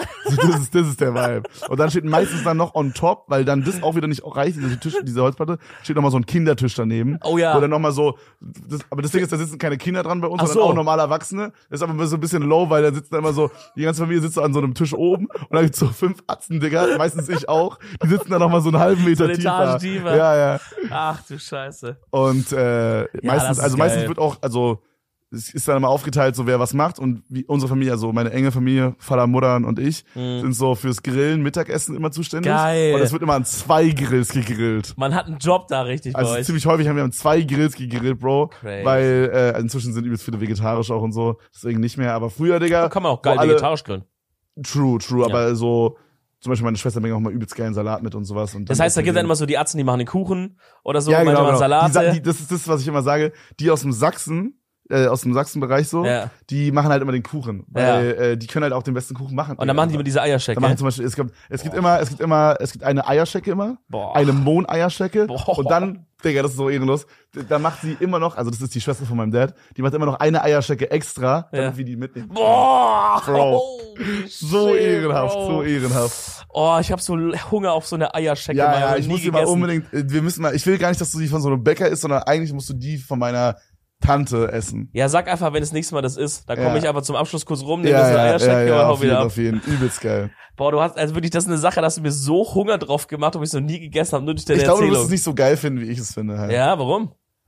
Das ist der Vibe. Und dann steht meistens dann noch on top, weil dann das auch wieder nicht reicht, diese Holzplatte, steht nochmal so ein Kindertisch daneben. Oh ja. Wo dann nochmal so, aber das Ding ist, da sitzen keine Kinder dran bei uns, Ach sondern so. auch normale Erwachsene. Das ist aber so ein bisschen low, weil da sitzen dann immer so, die ganze Familie sitzt so an so einem Tisch oben und dann gibt's so 5 Atzen, Digga, meistens ich auch, die sitzen dann nochmal so einen halben Meter eine Etage tiefer. tiefer. Ja. Ach du Scheiße. Und das ist meistens geil. wird auch, also es ist dann immer aufgeteilt, so wer was macht und wie unsere Familie, also meine enge Familie, Vater, Mutter und ich, sind so fürs Grillen, Mittagessen immer zuständig. Geil. Und es wird immer an 2 Grills gegrillt. Man hat einen Job da richtig Also bei euch. ziemlich häufig haben wir an 2 Grills gegrillt, Bro. Crazy. Weil inzwischen sind übelst viele vegetarisch auch und so, deswegen nicht mehr. Aber früher, Digga. Kann man auch geil wo alle- vegetarisch grillen. True, aber so, zum Beispiel meine Schwester bringt auch mal übelst geilen Salat mit und sowas. Und Das dann heißt, da essen gibt wir dann immer so die Atzen, die machen den Kuchen oder so, ja, manchmal genau. Salate. Das ist das, was ich immer sage. Die aus dem Sachsenbereich so, Ja. die machen halt immer den Kuchen, weil die können halt auch den besten Kuchen machen. Und dann machen die immer diese Eierschecke. Da machen zum Beispiel, es gibt eine Eierschecke immer, Boah. eine Mohn-Eierschecke Boah. und dann, Digga, das ist so ehrenlos, dann macht sie immer noch, also das ist die Schwester von meinem Dad, die macht immer noch eine Eierschecke extra, damit wir die mitnehmen. Boah! Bro. Holy So shit, ehrenhaft, Bro. so ehrenhaft. Oh, ich hab so Hunger auf so eine Eierschecke. Ja, Mann, ja, hab ich nie muss die mal gegessen. unbedingt, ich will gar nicht, dass du die von so einem Bäcker isst, sondern eigentlich musst du die von meiner Tante essen. Ja, sag einfach, wenn das nächste Mal das ist. Da komme Ja. ich einfach zum Abschluss kurz rum, nehme eine Eierschecke und hau wieder ab. auf jeden, übelst geil. Boah, du hast, also wirklich, das ist eine Sache, da hast du mir so Hunger drauf gemacht, ob ich es noch nie gegessen habe, nur durch deine Ich glaube, du wirst Erzählung. es nicht so geil finden, wie ich es finde. Halt. Ja, warum?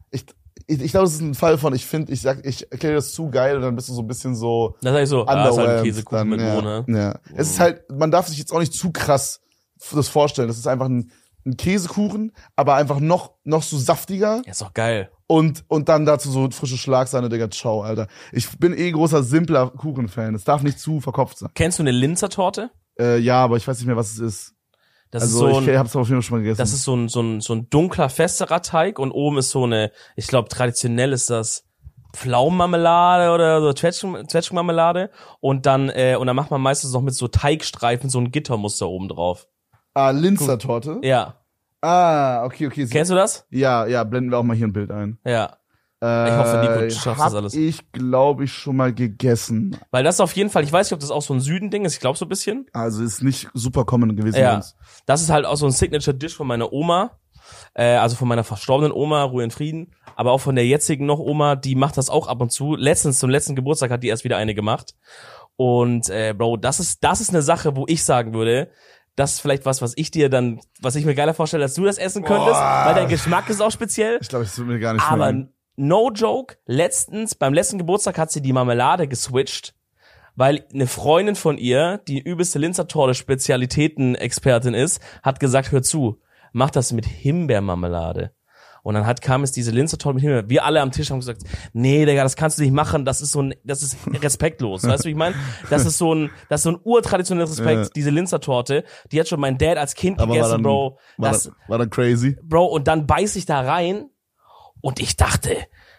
Ich glaube, es ist ein Fall von, ich erkläre das zu geil und dann bist du so ein bisschen so Da sag ich so, ist halt ein underwhelmed. Käsekuchen mit Mohn, ne? Ja. Es ist halt, man darf sich jetzt auch nicht zu krass das vorstellen. Das ist einfach ein Käsekuchen, aber einfach noch so saftiger Ja, ist doch geil. und dann dazu so frische Schlagsahne, Digga, ciao, Alter. Ich bin großer, simpler Kuchenfan. Es darf nicht zu verkopft sein. Kennst du eine Linzer Torte? Ja, aber ich weiß nicht mehr, was es ist. Das Also ist so ich hab's auf jeden Fall schon mal gegessen. das ist so ein dunkler, festerer Teig und oben ist so eine, ich glaube, traditionell ist das Pflaumenmarmelade oder so Zwetschgenmarmelade und dann macht man meistens noch mit so Teigstreifen so ein Gittermuster oben drauf. Linzer Torte? Ja. Okay. Kennst du das? Ja, blenden wir auch mal hier ein Bild ein. Ja. Ich hoffe, Nico schafft das alles. Ich glaube ich schon mal gegessen. Weil das auf jeden Fall, ich weiß nicht, ob das auch so ein Süden-Ding ist, ich glaube so ein bisschen. Also ist nicht super common gewesen bei Ja. uns. Das ist halt auch so ein Signature-Dish von meiner Oma. Also von meiner verstorbenen Oma, Ruhe in Frieden. Aber auch von der jetzigen noch Oma, die macht das auch ab und zu. Zum letzten Geburtstag hat die erst wieder eine gemacht. Und Bro, das ist eine Sache, wo ich sagen würde, das ist vielleicht was ich mir geiler vorstelle, als du das essen könntest, weil dein Geschmack ist auch speziell. Ich glaube, es wird mir gar nicht Aber schmecken. no joke, beim letzten Geburtstag hat sie die Marmelade geswitcht, weil eine Freundin von ihr, die übelste Linzer Torte Spezialitäten-Expertin ist, hat gesagt, hör zu, mach das mit Himbeermarmelade. Und dann kam es diese Linzer-Torte mit Himbeeren. Wir alle am Tisch haben gesagt, nee, Digga, das kannst du nicht machen, das ist respektlos. Weißt du, wie ich meine? Das ist so ein urtraditionelles Respekt, Ja. diese Linzer-Torte. Die hat schon mein Dad als Kind Aber gegessen, Bro. War dann crazy? Bro, und dann beiß ich da rein und ich dachte,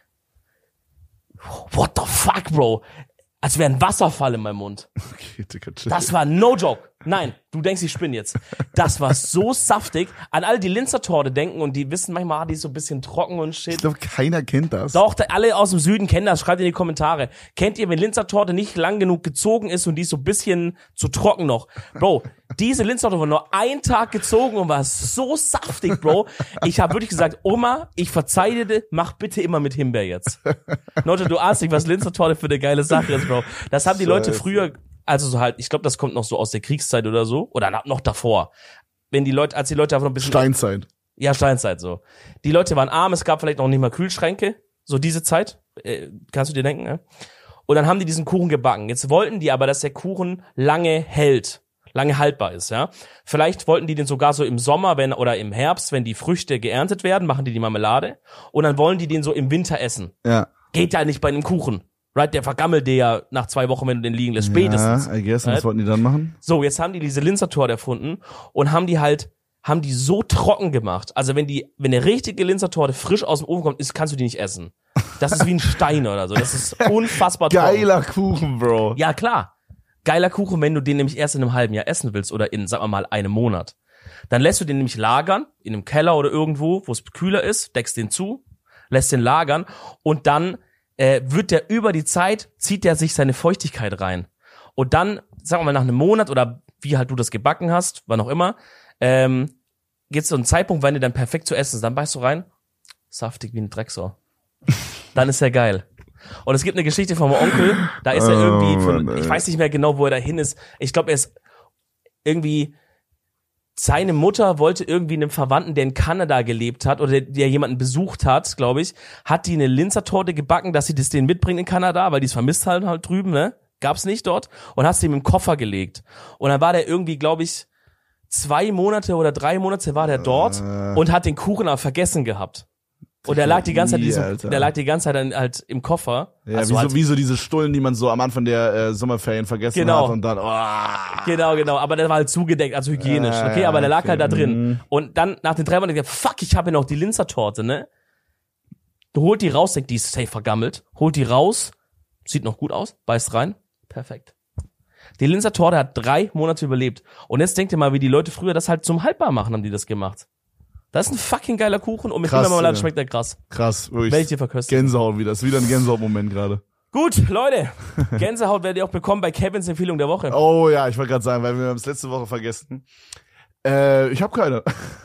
what the fuck, Bro? Als wäre ein Wasserfall in meinem Mund. Okay, Digga, chill. Das war no joke. Nein, du denkst, ich spinne jetzt. Das war so saftig. An alle, die Linzer-Torte denken und die wissen manchmal, die ist so ein bisschen trocken und shit. Ich glaube, keiner kennt das. Doch, alle aus dem Süden kennen das. Schreibt in die Kommentare. Kennt ihr, wenn Linzer-Torte nicht lang genug gezogen ist und die ist so ein bisschen zu trocken noch? Bro, diese Linzer-Torte war nur einen Tag gezogen und war so saftig, Bro. Ich habe wirklich gesagt, Oma, ich verzeihe dir, mach bitte immer mit Himbeer jetzt. Leute, du ahnst nicht, was Linzer-Torte für eine geile Sache ist, Bro. Das haben die Leute früher, also so halt, ich glaube, das kommt noch so aus der Kriegszeit oder so, oder noch davor. Als die Leute einfach noch ein bisschen... Steinzeit. Ja, Steinzeit so. Die Leute waren arm, es gab vielleicht noch nicht mal Kühlschränke, so diese Zeit, kannst du dir denken, ne? Und dann haben die diesen Kuchen gebacken. Jetzt wollten die aber, dass der Kuchen lange hält, lange haltbar ist, ja. Vielleicht wollten die den sogar so im Sommer, oder im Herbst, wenn die Früchte geerntet werden, machen die Marmelade und dann wollen die den so im Winter essen. Ja. Geht ja nicht bei einem Kuchen. Right, der vergammelt dir ja nach 2 Wochen, wenn du den liegen lässt, spätestens. Ja, I guess. Und was wollten die dann machen? So, jetzt haben die diese Linzer-Torte erfunden und haben die so trocken gemacht. Also wenn eine richtige Linzer-Torte frisch aus dem Ofen kommt, kannst du die nicht essen. Das ist wie ein Stein oder so. Das ist unfassbar trocken. Geiler Kuchen, Bro. Ja, klar. Geiler Kuchen, wenn du den nämlich erst in einem halben Jahr essen willst oder in, sagen wir mal, einem Monat. Dann lässt du den nämlich lagern, in einem Keller oder irgendwo, wo es kühler ist, deckst den zu, lässt den lagern und dann wird der über die Zeit, zieht der sich seine Feuchtigkeit rein. Und dann, sagen wir mal, nach einem Monat oder wie halt du das gebacken hast, wann auch immer, geht's so einen Zeitpunkt, wenn der dann perfekt zu essen ist. Dann beißt du rein, saftig wie ein Drecksau. Dann ist er geil. Und es gibt eine Geschichte von meinem Onkel, da ist er irgendwie, ich weiß nicht mehr genau, wo er da hin ist. Ich glaube, er ist irgendwie, seine Mutter wollte irgendwie einem Verwandten, der in Kanada gelebt hat oder der jemanden besucht hat, glaube ich, hat die eine Linzer-Torte gebacken, dass sie das denen mitbringt in Kanada, weil die es vermisst halt drüben, ne? Gab's nicht dort. Und hat sie ihm im Koffer gelegt. Und dann war der irgendwie, glaube ich, 2 Monate oder 3 Monate war der dort und hat den Kuchen aber vergessen gehabt. Und der lag die ganze Zeit dann halt im Koffer. Ja, also wie so diese Stullen, die man so am Anfang der Sommerferien vergessen hat und dann, Genau, aber der war halt zugedeckt, also hygienisch, okay, aber der lag halt da drin. Und dann nach den 3 Monaten gesagt, fuck, ich habe ja noch die Linzer-Torte, ne? Du holt die raus, denkt, die ist safe vergammelt, holt die raus, sieht noch gut aus, beißt rein, perfekt. Die Linzer-Torte hat 3 Monate überlebt. Und jetzt denkt ihr mal, wie die Leute früher das halt zum Haltbar machen, haben die das gemacht. Das ist ein fucking geiler Kuchen und mit Himbeermarmelade schmeckt der krass. Krass, wirklich. Werde ich dir verköstigen. Gänsehaut wieder, das ist wieder ein Gänsehaut-Moment gerade. Gut, Leute, Gänsehaut werdet ihr auch bekommen bei Kevins Empfehlung der Woche. Oh ja, ich wollte gerade sagen, weil wir haben es letzte Woche vergessen. Ich habe keine.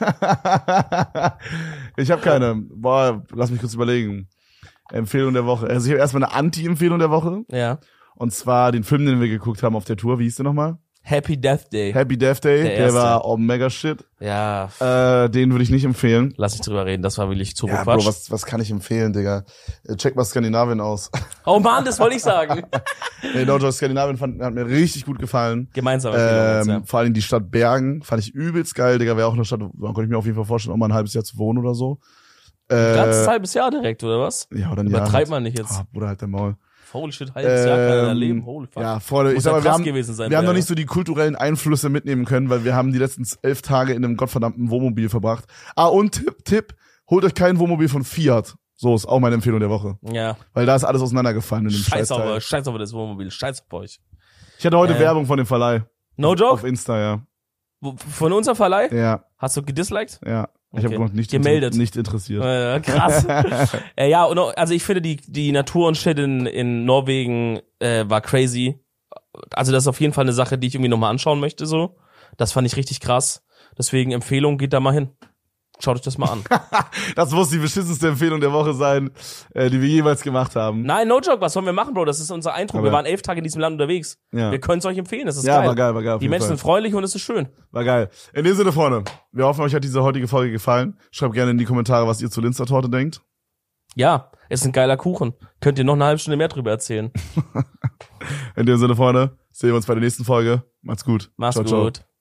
Boah, lass mich kurz überlegen. Empfehlung der Woche. Also ich habe erstmal eine Anti-Empfehlung der Woche. Ja. Und zwar den Film, den wir geguckt haben auf der Tour. Wie hieß der nochmal? Happy Death Day. Happy Death Day. Der war mega shit. Ja. Den würde ich nicht empfehlen. Lass nicht drüber reden, das war wirklich zu Ja, Quatsch. Bro, was kann ich empfehlen, Digga? Check mal Skandinavien aus. Oh man, das wollte ich sagen. Nee, Dojo Skandinavien hat mir richtig gut gefallen. Gemeinsam. Ja. Vor allem die Stadt Bergen fand ich übelst geil, Digga. Wäre auch eine Stadt, da konnte ich mir auf jeden Fall vorstellen, auch mal ein halbes Jahr zu wohnen oder so. Ganzes halbes Jahr direkt, oder was? Ja, oder ein Jahr. Übertreibt man nicht jetzt. Bruder, halt der Maul. Holy shit, halbes Jahr kann er da leben. Holy fuck. Ja, Freunde, ich sag mal, wir haben noch nicht so die kulturellen Einflüsse mitnehmen können, weil wir haben die letzten 11 Tage in einem gottverdammten Wohnmobil verbracht. Und Tipp, holt euch kein Wohnmobil von Fiat. So ist auch meine Empfehlung der Woche. Ja. Weil da ist alles auseinandergefallen in dem Scheißteil. Scheiß auf das Wohnmobil, scheiß auf euch. Ich hatte heute Werbung von dem Verleih. No joke? Auf Insta, ja. Von unserem Verleih? Ja. Hast du gedisliked? Ja. Ich habe noch nicht gemeldet. Nicht interessiert. Krass. Ja, und also ich finde die Natur und Shit in Norwegen war crazy. Also das ist auf jeden Fall eine Sache, die ich irgendwie nochmal anschauen möchte, so. Das fand ich richtig krass. Deswegen Empfehlung, geht da mal hin. Schaut euch das mal an. Das muss die beschissenste Empfehlung der Woche sein, die wir jemals gemacht haben. Nein, no joke, was sollen wir machen, Bro? Das ist unser Eindruck. Aber wir waren 11 Tage in diesem Land unterwegs. Ja. Wir können es euch empfehlen, das ist geil. War geil. Die Menschen sind freundlich und es ist schön. War geil. In dem Sinne, Freunde, wir hoffen, euch hat diese heutige Folge gefallen. Schreibt gerne in die Kommentare, was ihr zur Linzer-Torte denkt. Ja, ist ein geiler Kuchen. Könnt ihr noch eine halbe Stunde mehr drüber erzählen. In dem Sinne, Freunde, sehen wir uns bei der nächsten Folge. Macht's gut. Mach's ciao, gut. Ciao.